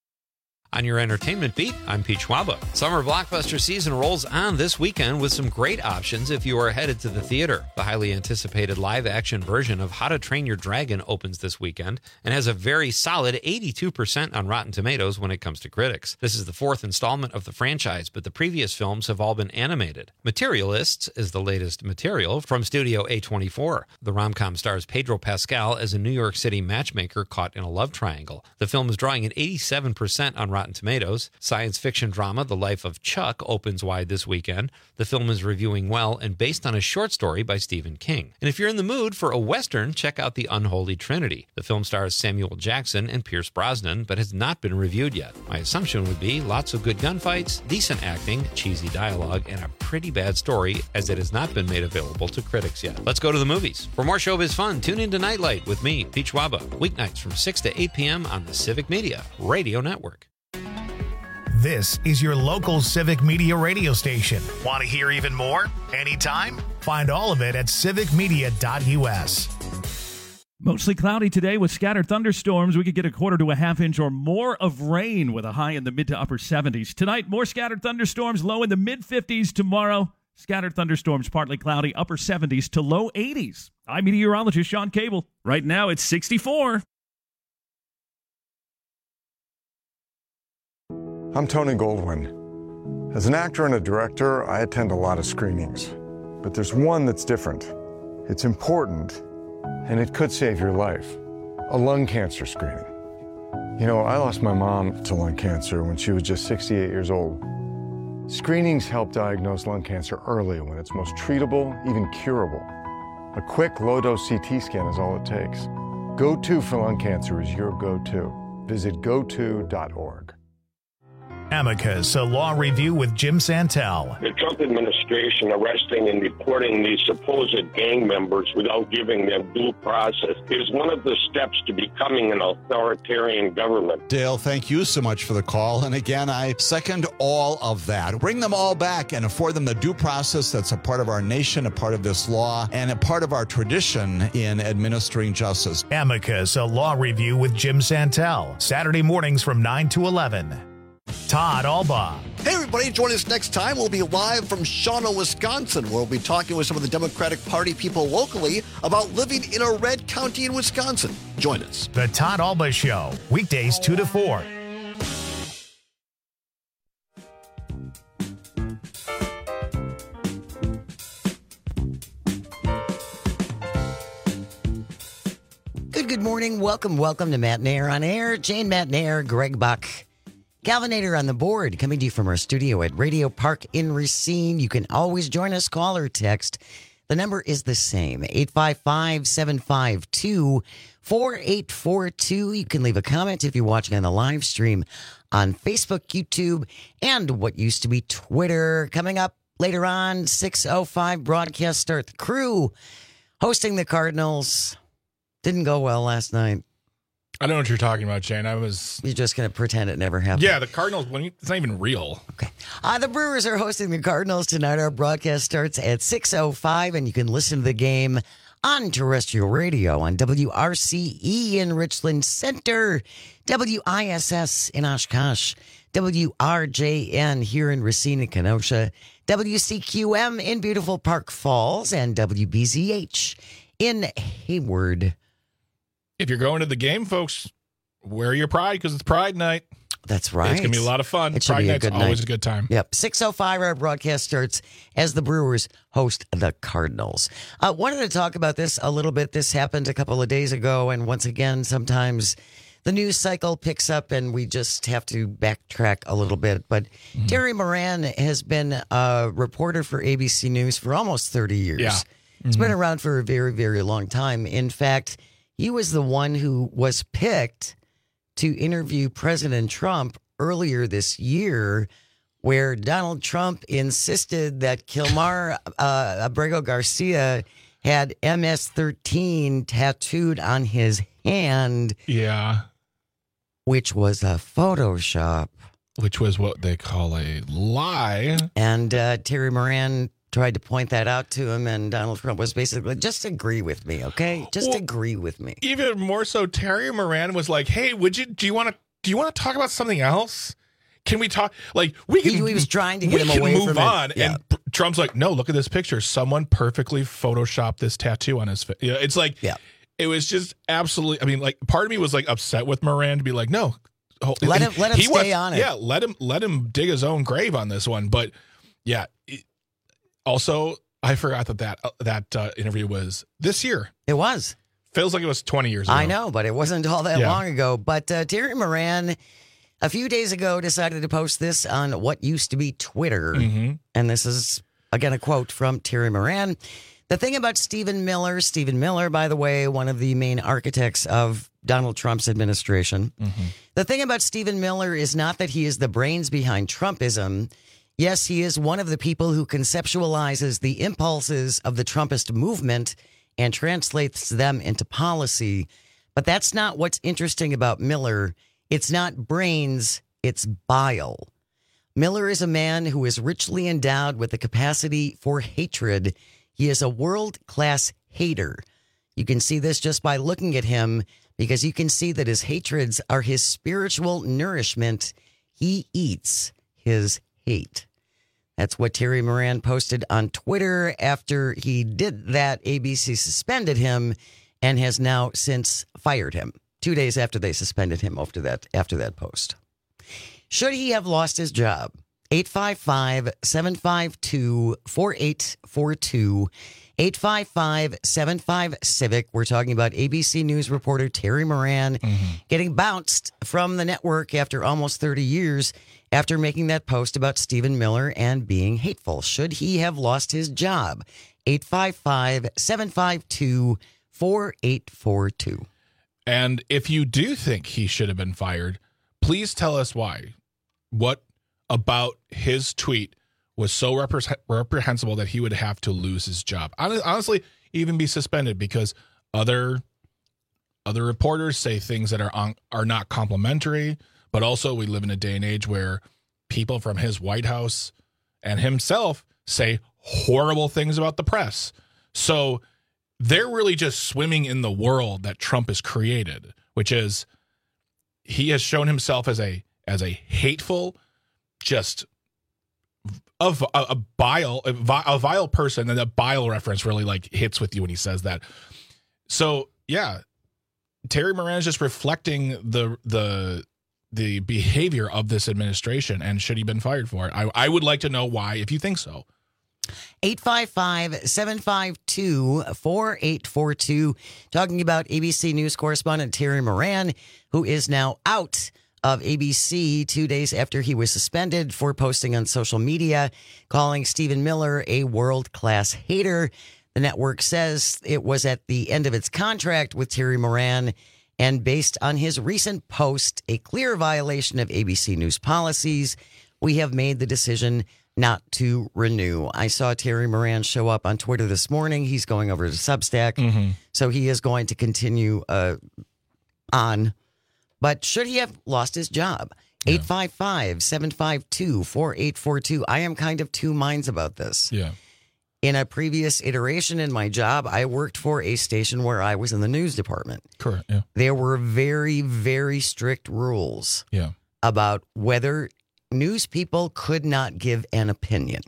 On your entertainment beat, I'm Pete Schwaba. Summer blockbuster season rolls on this weekend with some great options if you are headed to the theater. The highly anticipated live-action version of How to Train Your Dragon opens this weekend and has a very solid eighty-two percent on Rotten Tomatoes when it comes to critics. This is the fourth installment of the franchise, but the previous films have all been animated. Materialists is the latest material from Studio A twenty-four. The rom-com stars Pedro Pascal as a New York City matchmaker caught in a love triangle. The film is drawing an eighty-seven percent on Rotten Tomatoes. Science fiction drama The Life of Chuck opens wide this weekend. The film is reviewing well and based on a short story by Stephen King. And if you're in the mood for a Western, check out The Unholy Trinity. The film stars Samuel Jackson and Pierce Brosnan, but has not been reviewed yet. My assumption would be lots of good gunfights, decent acting, cheesy dialogue, and a pretty bad story, as it has not been made available to critics yet. Let's go to the movies. For more showbiz fun, tune in to Nightlight with me, Pete Schwaba, weeknights from six to eight p.m. on the Civic Media Radio Network. This is your local Civic Media radio station. Want to hear even more? Anytime? Find all of it at civic media dot U S. Mostly cloudy today with scattered thunderstorms. We could get a quarter to a half inch or more of rain with a high in the mid to upper seventies. Tonight, more scattered thunderstorms, low in the mid fifties. Tomorrow, scattered thunderstorms, partly cloudy, upper seventies to low eighties. I'm meteorologist Sean Cable. Right now, it's sixty-four. I'm Tony Goldwyn. As an actor and a director, I attend a lot of screenings. But there's one that's different. It's important, and it could save your life. A lung cancer screening. You know, I lost my mom to lung cancer when she was just sixty-eight years old. Screenings help diagnose lung cancer early when it's most treatable, even curable. A quick, low-dose C T scan is all it takes. Go to for lung cancer is your go-to. Visit go to dot org. Amicus, a law review with Jim Santel. The Trump administration arresting and deporting these supposed gang members without giving them due process is one of the steps to becoming an authoritarian government. Dale, thank you so much for the call. And again, I second all of that. Bring them all back and afford them the due process that's a part of our nation, a part of this law, and a part of our tradition in administering justice. Amicus, a law review with Jim Santel. Saturday mornings from nine to eleven. Todd Alba. Hey, everybody, join us next time. We'll be live from Shawano, Wisconsin, where we'll be talking with some of the Democratic Party people locally about living in a red county in Wisconsin. Join us. The Todd Alba Show, weekdays two to four. Good, good morning. Welcome, welcome to Matt Nair on Air. Jane Matt Nair, Greg Buck. Calvinator on the board, coming to you from our studio at Radio Park in Racine. You can always join us, call or text. The number is the same, eight five five, seven five two, four eight four two. You can leave a comment if you're watching on the live stream on Facebook, YouTube, and what used to be Twitter. Coming up later on, six oh five broadcast start. The Crew hosting the Cardinals. Didn't go well last night. I don't know what you're talking about, Shane. I was... You're just going to pretend it never happened. Yeah, the Cardinals, when you, it's not even real. Okay. Uh, the Brewers are hosting the Cardinals tonight. Our broadcast starts at six oh five, and you can listen to the game on terrestrial radio on W R C E in Richland Center, W I S S in Oshkosh, W R J N here in Racine and Kenosha, W C Q M in beautiful Park Falls, and W B Z H in Hayward. If you're going to the game, folks, wear your pride because it's Pride Night. That's right. It's going to be a lot of fun. It should Pride be a Night's good always night. a good time. Yep. six oh five, our broadcast starts as the Brewers host the Cardinals. I uh, wanted to talk about this a little bit. This happened a couple of days ago, and once again, sometimes the news cycle picks up and we just have to backtrack a little bit. But mm-hmm. Terry Moran has been a reporter for A B C News for almost thirty years. Yeah. Mm-hmm. It's been around for a very, very long time. In fact, he was the one who was picked to interview President Trump earlier this year, where Donald Trump insisted that Kilmar uh, Abrego Garcia had M S thirteen tattooed on his hand. Yeah. Which was a Photoshop. Which was what they call a lie. And uh, Terry Moran tried to point that out to him, and Donald Trump was basically, just agree with me, okay? Just well, agree with me. Even more so, Terry Moran was like, "Hey, would you? Do you want to? Do you want to talk about something else? Can we talk? Like we can." He, he was trying to get him can away move from on, it. Yeah. and Trump's like, "No, look at this picture. Someone perfectly photoshopped this tattoo on his face." You know, it's like, yeah. It was just absolutely. I mean, like, part of me was like upset with Moran to be like, "No, let him let him stay was, on it." Yeah, let him let him dig his own grave on this one. But yeah, it, also. I forgot that that, uh, that uh, interview was this year. It was. Feels like it was twenty years ago. I know, but it wasn't all that yeah. long ago. But uh, Terry Moran, a few days ago, decided to post this on what used to be Twitter. Mm-hmm. And this is, again, a quote from Terry Moran. The thing about Stephen Miller, Stephen Miller, by the way, one of the main architects of Donald Trump's administration. Mm-hmm. The thing about Stephen Miller is not that he is the brains behind Trumpism. Yes, he is one of the people who conceptualizes the impulses of the Trumpist movement and translates them into policy. But that's not what's interesting about Miller. It's not brains, it's bile. Miller is a man who is richly endowed with the capacity for hatred. He is a world-class hater. You can see this just by looking at him, because you can see that his hatreds are his spiritual nourishment. He eats his hate. That's what Terry Moran posted on Twitter. After he did that, A B C suspended him and has now since fired him. Two days after they suspended him after that, after that post. Should he have lost his job? eight five five, seven five two, four eight four two. eight five five, seven five, civic. We're talking about A B C News reporter Terry Moran Mm-hmm. getting bounced from the network after almost thirty years after making that post about Stephen Miller and being hateful. Should he have lost his job? eight five five, seven five two, four eight four two. And if you do think he should have been fired, please tell us why. What about his tweet was so repre- reprehensible that he would have to lose his job? Hon- Honestly, even be suspended, because other other reporters say things that are on, are not complimentary, but also we live in a day and age where people from his White House and himself say horrible things about the press. So they're really just swimming in the world that Trump has created, which is he has shown himself as a as a hateful, just a, a, a bile a, a vile person, and that bile reference really like hits with you when he says that. So yeah, Terry Moran is just reflecting the the the behavior of this administration, and should he been fired for it? I I would like to know why, if you think so. eight five five, seven five two, four eight four two. Talking about A B C News correspondent Terry Moran, who is now out of A B C two days after he was suspended for posting on social media, calling Stephen Miller a world-class hater. The network says it was at the end of its contract with Terry Moran, and based on his recent post, a clear violation of A B C News policies, we have made the decision not to renew. I saw Terry Moran show up on Twitter this morning. He's going over to Substack, Mm-hmm. so he is going to continue uh, on. But should he have lost his job? eight five five, seven five two, four eight four two. I am kind of two minds about this. Yeah. In a previous iteration in my job, I worked for a station where I was in the news department. Correct. Yeah. There were very, very strict rules Yeah. about whether news people could not give an opinion.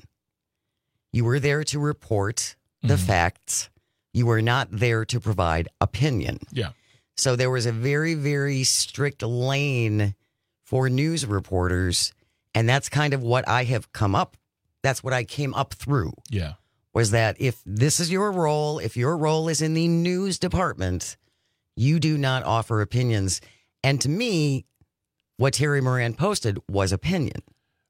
You were there to report the Mm-hmm. facts. You were not there to provide opinion. Yeah. So there was a very, very strict lane for news reporters. And that's kind of what I have come up. That's what I came up through. Yeah. Was that if this is your role, if your role is in the news department, you do not offer opinions. And to me, what Terry Moran posted was opinion.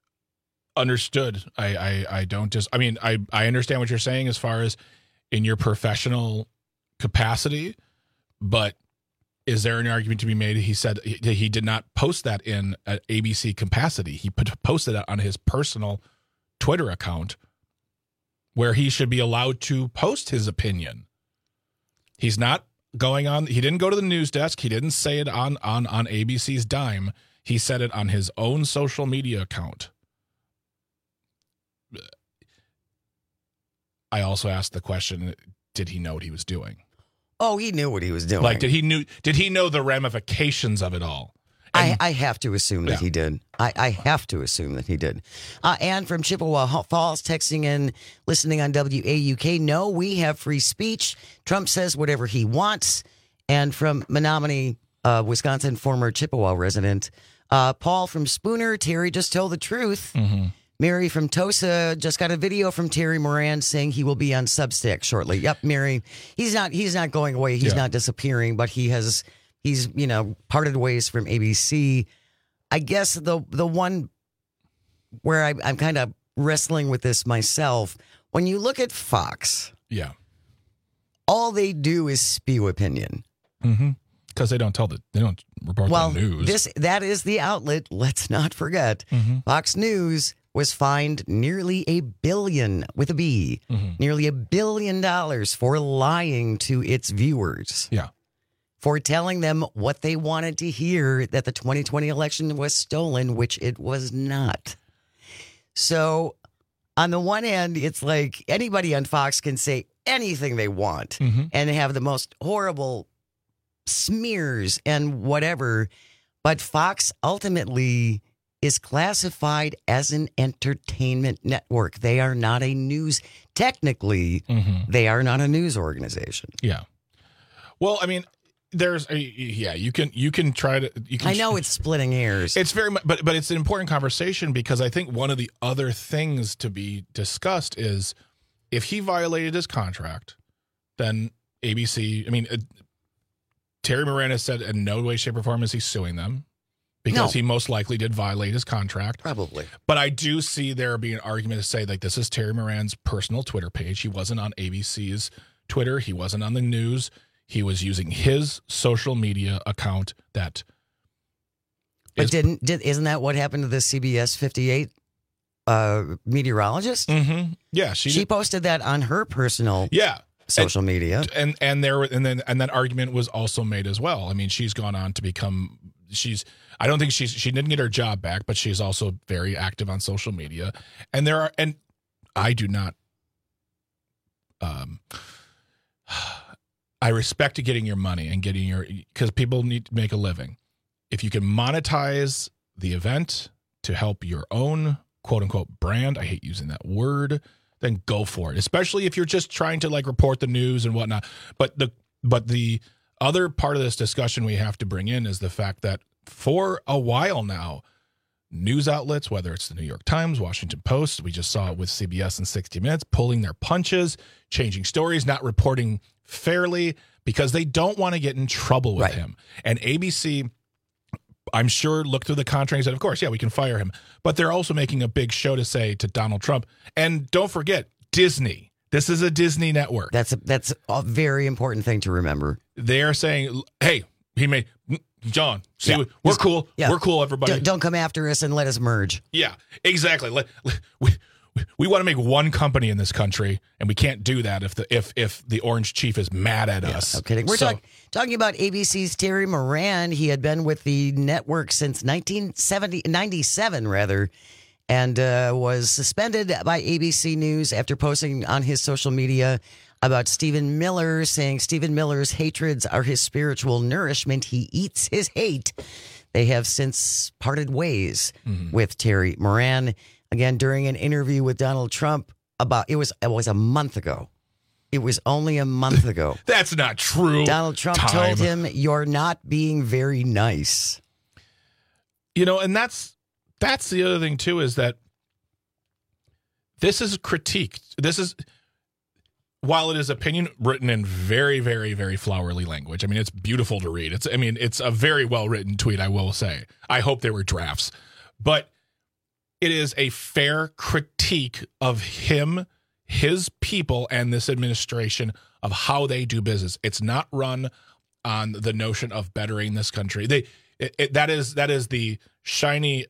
Understood. I, I, I don't just, I mean, I, I understand what you're saying as far as in your professional capacity, but is there an argument to be made? He said he, he did not post that in an A B C capacity. He put, posted it on his personal Twitter account where he should be allowed to post his opinion. He's not going on. He didn't go to the news desk. He didn't say it on, on, on A B C's dime. He said it on his own social media account. I also asked the question, did he know what he was doing? Oh, he knew what he was doing. Like, did he knew? Did he know the ramifications of it all? I, I have to assume that Yeah. he did. I, I have to assume that he did. Uh, Ann from Chippewa Falls texting in, listening on W A U K. No, we have free speech. Trump says whatever he wants. And from Menominee, uh, Wisconsin, former Chippewa resident, uh, Paul from Spooner, Terry just told the truth. Mm-hmm. Mary from Tosa just got a video from Terry Moran saying he will be on Substack shortly. Yep, Mary. He's not. He's not going away. He's Yeah. not disappearing. But he has. He's you know parted ways from A B C. I guess the the one where I, I'm kind of wrestling with this myself. When you look at Fox, Yeah. all they do is spew opinion. Mm-hmm. Because they don't tell the they don't report Well, the news. this that is the outlet. Let's not forget. Mhm. Fox News was fined nearly a billion with a B, Mhm. nearly a billion dollars for lying to its viewers. Yeah. For telling them what they wanted to hear, that the twenty twenty election was stolen, which it was not. So, on the one hand, it's like anybody on Fox can say anything they want Mm-hmm. and have the most horrible smears and whatever. But Fox ultimately is classified as an entertainment network. They are not a news, technically, Mm-hmm. they are not a news organization. Yeah. Well, I mean, there's a yeah. You can you can try to. You can I know it's splitting hairs. It's very much, but but it's an important conversation because I think one of the other things to be discussed is if he violated his contract, then A B C, I mean, uh, Terry Moran has said in no way, shape, or form is he suing them because no. he most likely did violate his contract. Probably. But I do see there being an argument to say, like, this is Terry Moran's personal Twitter page. He wasn't on A B C's Twitter. He wasn't on the news. He was using his social media account that. But is, didn't did isn't that what happened to the C B S fifty-eight uh, meteorologist? Mm-hmm. Yeah, she she did. posted that on her personal. Yeah. Social and, media, and and there and then and that argument was also made as well. I mean, she's gone on to become. She's. I don't think she's. She didn't get her job back, but she's also very active on social media. And there are. And I do not. Um. I respect getting your money and getting your because people need to make a living. If you can monetize the event to help your own quote unquote brand, I hate using that word. Then go for it, especially if you're just trying to like report the news and whatnot. But the but the other part of this discussion we have to bring in is the fact that for a while now, news outlets, whether it's the New York Times, Washington Post, we just saw it with C B S and sixty minutes, pulling their punches, changing stories, not reporting fairly because they don't want to get in trouble with right. him. And A B C, I'm sure, looked through the contract and said, of course, yeah, we can fire him. But they're also making a big show to say to Donald Trump. And don't forget, Disney. This is a Disney network. That's a, that's a very important thing to remember. They're saying, hey, he may, John, see, yeah. we're cool. Yeah. We're cool, everybody. Don't, don't come after us and let us merge. Yeah, exactly. Let, let, we, we want to make one company in this country, and we can't do that if the if if the Orange Chief is mad at yeah, us. No kidding. We're so, talk, talking about A B C's Terry Moran. He had been with the network since nineteen ninety-seven, rather, and uh, was suspended by A B C News after posting on his social media about Stephen Miller, saying Stephen Miller's hatreds are his spiritual nourishment. He eats his hate. They have since parted ways mm-hmm. with Terry Moran. Again, during an interview with Donald Trump about it was it was a month ago. It was only a month ago. That's not true. Donald Trump Time. told him, "You're not being very nice." You know, and that's that's the other thing too is that this is critique. This is while it is opinion written in very, very, very flowery language. I mean, it's beautiful to read. It's I mean, it's a very well written tweet. I will say. I hope there were drafts, but. It is a fair critique of him, his people, and this administration of how they do business. It's not run on the notion of bettering this country. They it, it, that is that is the shiny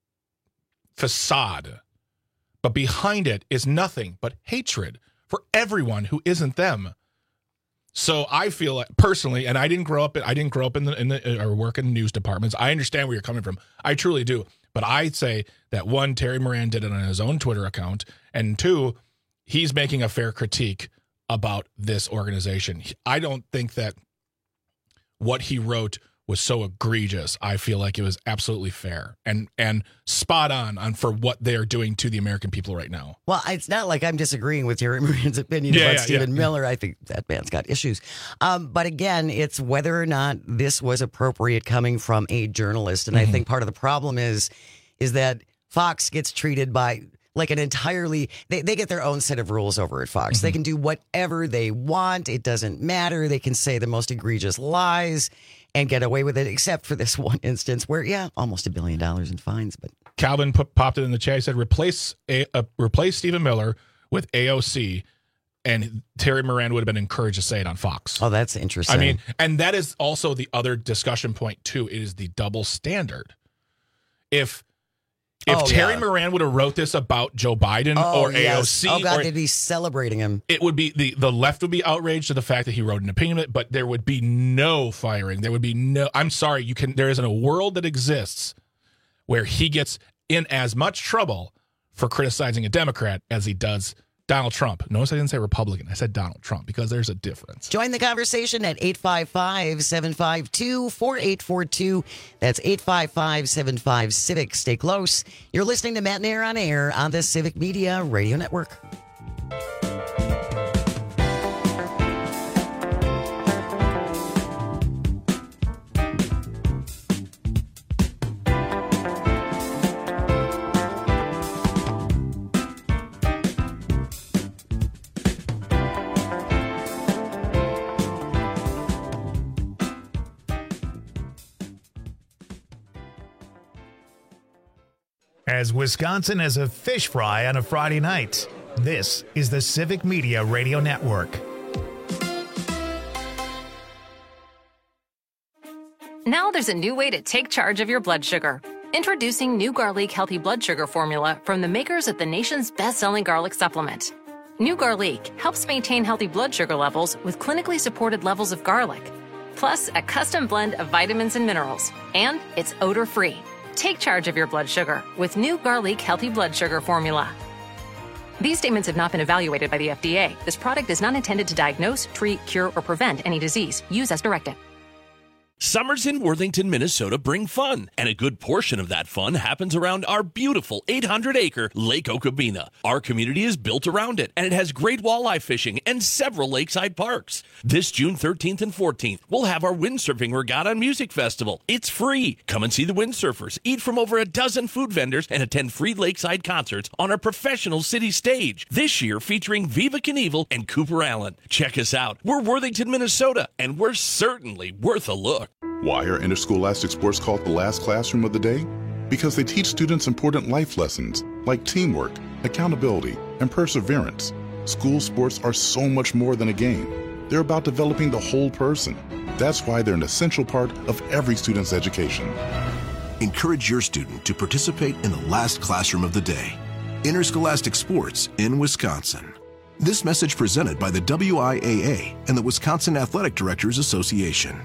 facade, but behind it is nothing but hatred for everyone who isn't them. So I feel like, personally, and I didn't grow up. I didn't grow up in the in the or work in news departments. I understand where you're coming from. I truly do. But I'd say that one, Terry Moran did it on his own Twitter account, and two, he's making a fair critique about this organization. I don't think that what he wrote was so egregious. I feel like it was absolutely fair and and spot on on for what they are doing to the American people right now. Well, it's not like I'm disagreeing with Terry Moran's opinion yeah, about yeah, Stephen yeah. Miller. I think that man's got issues. Um, but again, it's whether or not this was appropriate coming from a journalist. And mm-hmm. I think part of the problem is is that Fox gets treated by like an entirely, they, they get their own set of rules over at Fox. Mm-hmm. They can do whatever they want. It doesn't matter. They can say the most egregious lies and get away with it, except for this one instance where, yeah, almost a billion dollars in fines. But Calvin put, popped it in the chat. He said, replace a, uh, replace Stephen Miller with A O C, and Terry Moran would have been encouraged to say it on Fox. Oh, that's interesting. I mean, and that is also the other discussion point, too. It is the double standard. If If oh, Terry yeah. Moran would have wrote this about Joe Biden oh, or yes. A O C, oh God, or, they'd be celebrating him. It would be the the left would be outraged to the fact that he wrote an opinion, but there would be no firing. There would be no. I'm sorry, you can. There isn't a world that exists where he gets in as much trouble for criticizing a Democrat as he does Donald Trump. Notice I didn't say Republican. I said Donald Trump because there's a difference. Join the conversation at eight five five, seven five two, four eight four two. That's eight five five, seven five, Civic. Stay close. You're listening to Matt and Air on Air on the Civic Media Radio Network. As Wisconsin has a fish fry on a Friday night. This is the Civic Media Radio Network. Now there's a new way to take charge of your blood sugar. Introducing new Garlic Healthy Blood Sugar Formula from the makers of the nation's best-selling garlic supplement. New Garlic helps maintain healthy blood sugar levels with clinically supported levels of garlic, plus a custom blend of vitamins and minerals, and it's odor-free. Take charge of your blood sugar with new Garlic Healthy Blood Sugar Formula. These statements have not been evaluated by the F D A. This product is not intended to diagnose, treat, cure, or prevent any disease. Use as directed. Summers in Worthington, Minnesota bring fun, and a good portion of that fun happens around our beautiful eight hundred acre Lake Okabena. Our community is built around it, and it has great walleye fishing and several lakeside parks. This June thirteenth and fourteenth, we'll have our Windsurfing Regatta and Music Festival. It's free. Come and see the windsurfers, eat from over a dozen food vendors, and attend free lakeside concerts on our professional city stage. This year featuring Viva Knievel and Cooper Allen. Check us out. We're Worthington, Minnesota, and we're certainly worth a look. Why are interscholastic sports called the last classroom of the day? Because they teach students important life lessons like teamwork, accountability, and perseverance. School sports are so much more than a game. They're about developing the whole person. That's why they're an essential part of every student's education. Encourage your student to participate in the last classroom of the day. Interscholastic sports in Wisconsin. This message presented by the W I A A and the Wisconsin Athletic Directors Association.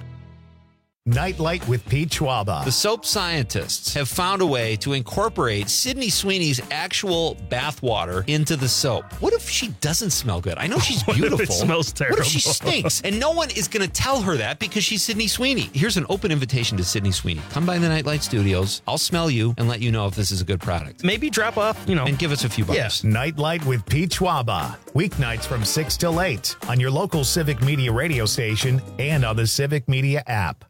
Nightlight with Pete Schwaba. The soap scientists have found a way to incorporate Sydney Sweeney's actual bath water into the soap. What if she doesn't smell good? I know she's beautiful. What if it smells terrible? What if she stinks? And no one is going to tell her that because she's Sydney Sweeney. Here's an open invitation to Sydney Sweeney. Come by the Nightlight Studios. I'll smell you and let you know if this is a good product. Maybe drop off, you know. And give us a few bucks. Yes. Nightlight with Pete Schwaba. Weeknights from six till eight on your local Civic Media radio station and on the Civic Media app.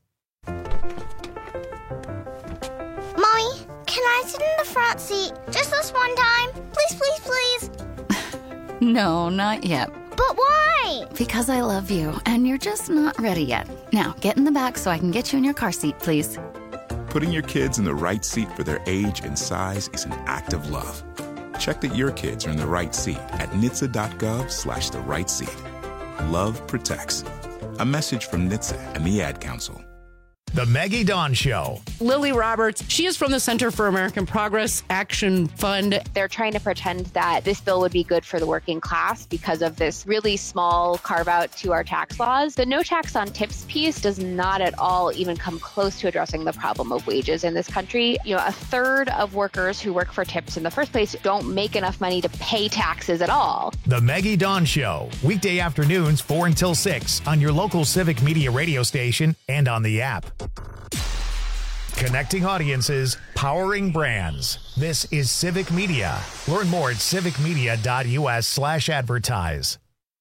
Mommy, can I sit in the front seat just this one time? Please, please, please. No, not yet. But why? Because I love you, and you're just not ready yet. Now, get in the back so I can get you in your car seat, please. Putting your kids in the right seat for their age and size is an act of love. Check that your kids are in the right seat at N H T S A dot gov slash the right seat. Love protects. A message from N H T S A and the Ad Council. The Maggie Dawn Show. Lily Roberts, she is from the Center for American Progress Action Fund. They're trying to pretend that this bill would be good for the working class because of this really small carve out to our tax laws. The no tax on tips piece does not at all even come close to addressing the problem of wages in this country. You know, a third of workers who work for tips in the first place don't make enough money to pay taxes at all. The Maggie Dawn Show. Weekday afternoons, four until six on your local Civic Media radio station and on the app. Connecting audiences, powering brands. This is Civic Media. Learn more at civicmedia.us slash advertise.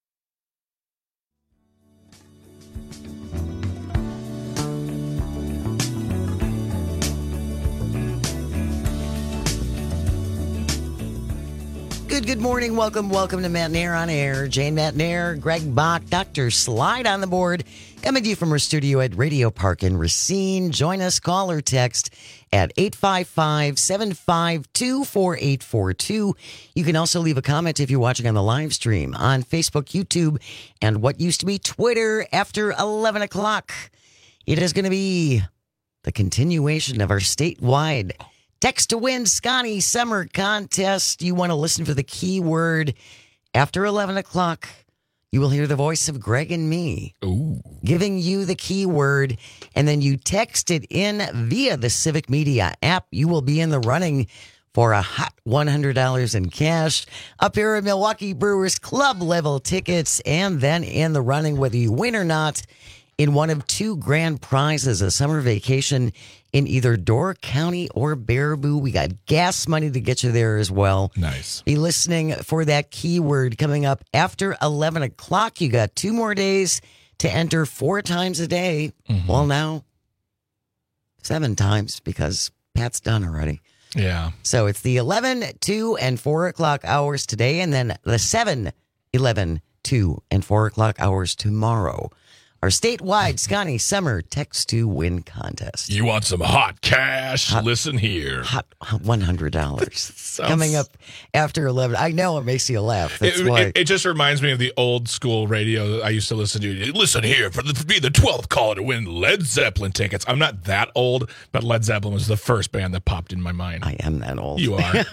Good, good morning. Welcome, welcome to Matt Nair on Air. Jane Matt Nair, Greg Bach, Doctor Slide on the board. Coming to you from our studio at Radio Park in Racine. Join us, call or text at eight five five, seven five two, four eight four two. You can also leave a comment if you're watching on the live stream on Facebook, YouTube, and what used to be Twitter after eleven o'clock. It is going to be the continuation of our statewide Text to Win Scotty Summer Contest. You want to listen for the keyword after eleven o'clock. You will hear the voice of Greg and me Ooh. giving you the keyword, and then you text it in via the Civic Media app. You will be in the running for a hot one hundred dollars in cash, a pair of Milwaukee Brewers club level tickets, and then in the running, whether you win or not, in one of two grand prizes, a summer vacation in either Door County or Baraboo. We got gas money to get you there as well. Nice. Be listening for that keyword coming up after eleven o'clock. You got two more days to enter four times a day. Mm-hmm. Well, now seven times because Pat's done already. Yeah. So it's the eleven, two, and four o'clock hours today, and then the seven, eleven, two, and four o'clock hours tomorrow. our statewide Scotty Summer Text to Win contest. You want some hot cash? Hot, Listen here. Hot one hundred dollars. Sounds... Coming up after eleven. I know it makes you laugh. That's it, why. It, it just reminds me of the old school radio that I used to listen to. Listen here, for the, to be the twelfth caller to win Led Zeppelin tickets. I'm not that old, but Led Zeppelin was the first band that popped in my mind. I am that old. You are.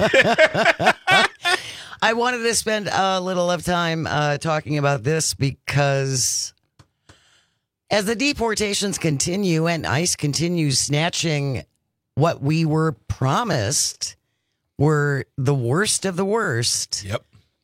I wanted to spend a little of time uh, talking about this because as the deportations continue and ICE continues snatching what we were promised were the worst of the worst. Yep.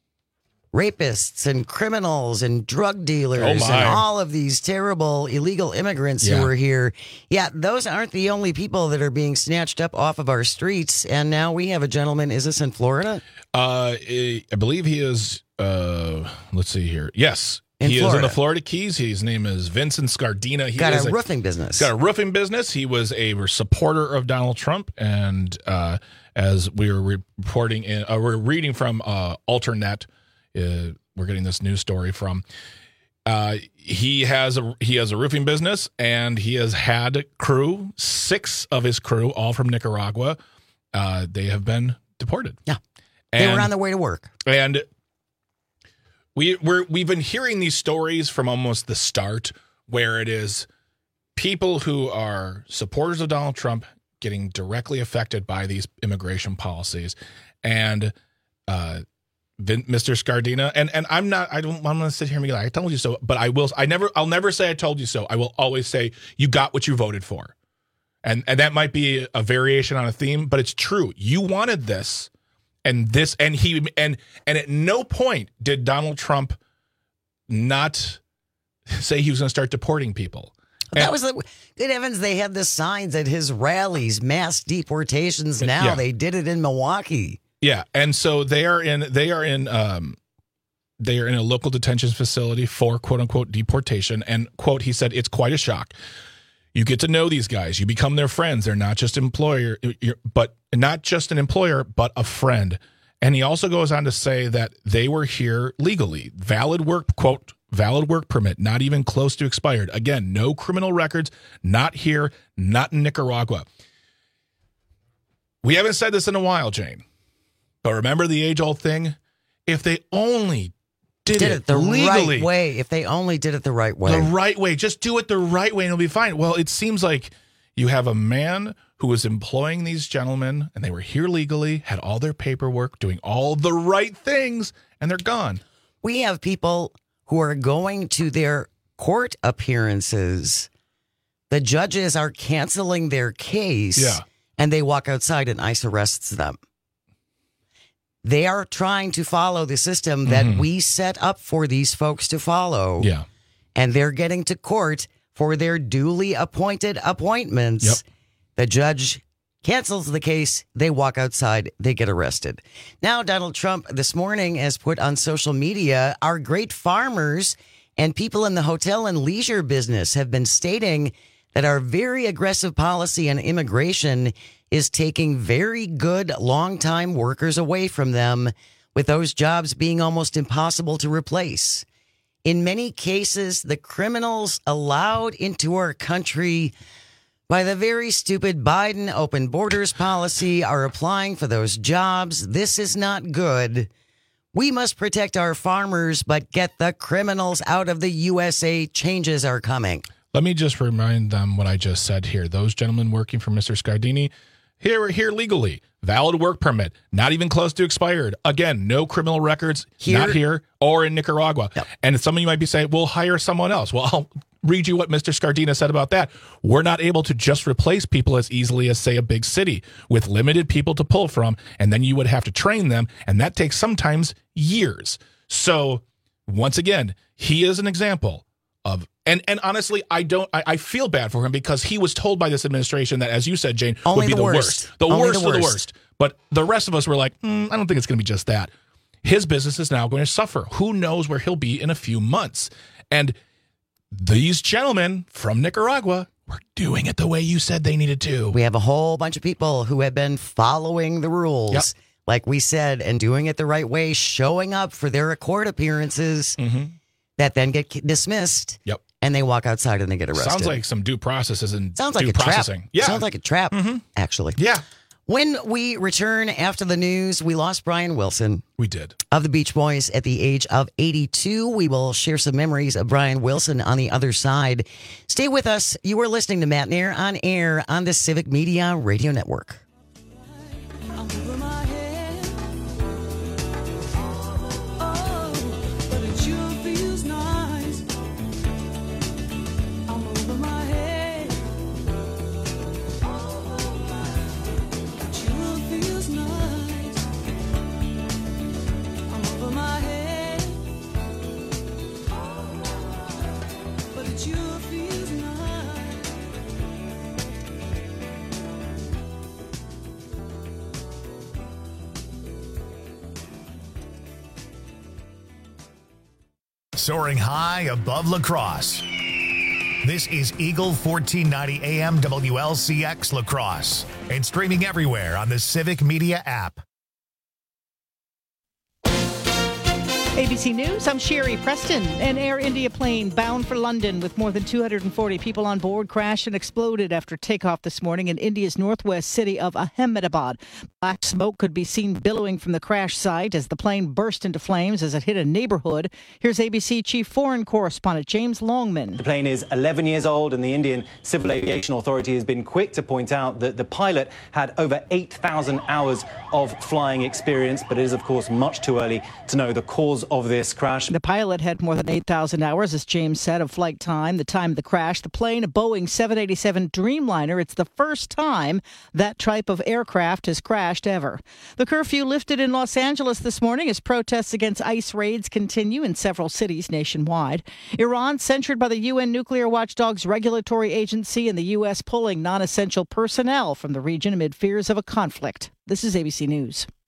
Rapists and criminals and drug dealers Oh my. and all of these terrible illegal immigrants Yeah. who are here. Yeah, those aren't the only people that are being snatched up off of our streets. And now we have a gentleman. Is this in Florida? Uh, I believe he is, uh, let's see here. Yes. In he is in Florida. the Florida Keys. His name is Vincent Scardina. He Got is a roofing business. Got a roofing business. He was a supporter of Donald Trump. And uh, as we were reporting, in, uh, we're reading from uh, Alternet, uh, we're getting this news story from. Uh, he has a he has a roofing business, and he has had crew, six of his crew, all from Nicaragua. Uh, they have been deported. Yeah, they and, were on their way to work, and we we're we've been hearing these stories from almost the start, where it is people who are supporters of Donald Trump getting directly affected by these immigration policies, and uh, Vin, Mister Scardina, and and I'm not, I don't, I'm going to sit here and be like, I told you so, but I will, I never, I'll never say I told you so. I will always say you got what you voted for, and and that might be a variation on a theme, but it's true. You wanted this, and this, and he, and and at no point did Donald Trump not say he was going to start deporting people. That was the good heavens. They had the signs at his rallies, mass deportations. Now Yeah. they did it in Milwaukee. Yeah, and so they are in they are in um they are in a local detention facility for quote unquote deportation. And quote, he said, it's quite a shock. You get to know these guys. You become their friends. They're not just employer, you're, but not just an employer, but a friend. And he also goes on to say that they were here legally, valid work quote valid work permit, not even close to expired. Again, no criminal records, not here, not in Nicaragua. We haven't said this in a while, Jane. But remember the age-old thing? If they only did, Did it, it the legally, right way. If they only did it the right way. the right way, just do it the right way and it'll be fine. Well, it seems like you have a man who was employing these gentlemen, and they were here legally, had all their paperwork, doing all the right things, and they're gone. We have people who are going to their court appearances. The judges are canceling their case, Yeah. and they walk outside and ICE arrests them. They are trying to follow the system that Mhm. we set up for these folks to follow. Yeah. And they're getting to court for their duly appointed appointments. Yep. The judge cancels the case. They walk outside. They get arrested. Now, Donald Trump this morning has put on social media, our great farmers and people in the hotel and leisure business have been stating that our very aggressive policy on immigration is taking very good long-time workers away from them, with those jobs being almost impossible to replace. In many cases, the criminals allowed into our country by the very stupid Biden open borders policy are applying for those jobs. This is not good. We must protect our farmers, but get the criminals out of the U S A. Changes are coming. Let me just remind them what I just said here. Those gentlemen working for Mister Scardini, here here legally, valid work permit, not even close to expired. Again, no criminal records, Here- not here or in Nicaragua. Yep. And some of you might be saying, we'll hire someone else. Well, I'll read you what Mister Scardina said about that. We're not able to just replace people as easily as, say, a big city with limited people to pull from, and then you would have to train them, and that takes sometimes years. So, once again, he is an example of, and and honestly, I don't, I, I feel bad for him because he was told by this administration that, as you said, Jane, Only would be the the worst. worst, the Only worst the of the worst. worst. But the rest of us were like, mm, I don't think it's going to be just that. His business is now going to suffer. Who knows where he'll be in a few months? And these gentlemen from Nicaragua were doing it the way you said they needed to. We have a whole bunch of people who have been following the rules, Yep. like we said, and doing it the right way, showing up for their court appearances Mm-hmm. that then get dismissed. Yep. and they walk outside and they get arrested. Sounds like some due process isn't Sounds like due a trap. processing. Yeah. Sounds like a trap, mm-hmm. actually. Yeah. When we return after the news, we lost Brian Wilson. We did. Of the Beach Boys at the age of eighty-two. We will share some memories of Brian Wilson on the other side. Stay with us. You are listening to Matt Nair on air on the Civic Media Radio Network. Soaring high above La Crosse. This is Eagle fourteen ninety A M W L C X La Crosse and streaming everywhere on the Civic Media app. A B C News, I'm Sherry Preston. An Air India plane bound for London with more than two hundred forty people on board crashed and exploded after takeoff this morning in India's northwest city of Ahmedabad. Black smoke could be seen billowing from the crash site as the plane burst into flames as it hit a neighborhood. Here's A B C Chief Foreign Correspondent James Longman. The plane is eleven years old, and the Indian Civil Aviation Authority has been quick to point out that the pilot had over eight thousand hours of flying experience, but it is, of course, much too early to know the cause of this crash. The pilot had more than eight thousand hours, as James said, of flight time. The time of the crash, the plane, a Boeing seven eighty-seven Dreamliner. It's the first time that type of aircraft has crashed ever. The curfew lifted in Los Angeles this morning as protests against ICE raids continue in several cities nationwide. Iran censured by the U N Nuclear Watchdog's regulatory agency, and the U S pulling non-essential personnel from the region amid fears of a conflict. This is A B C News.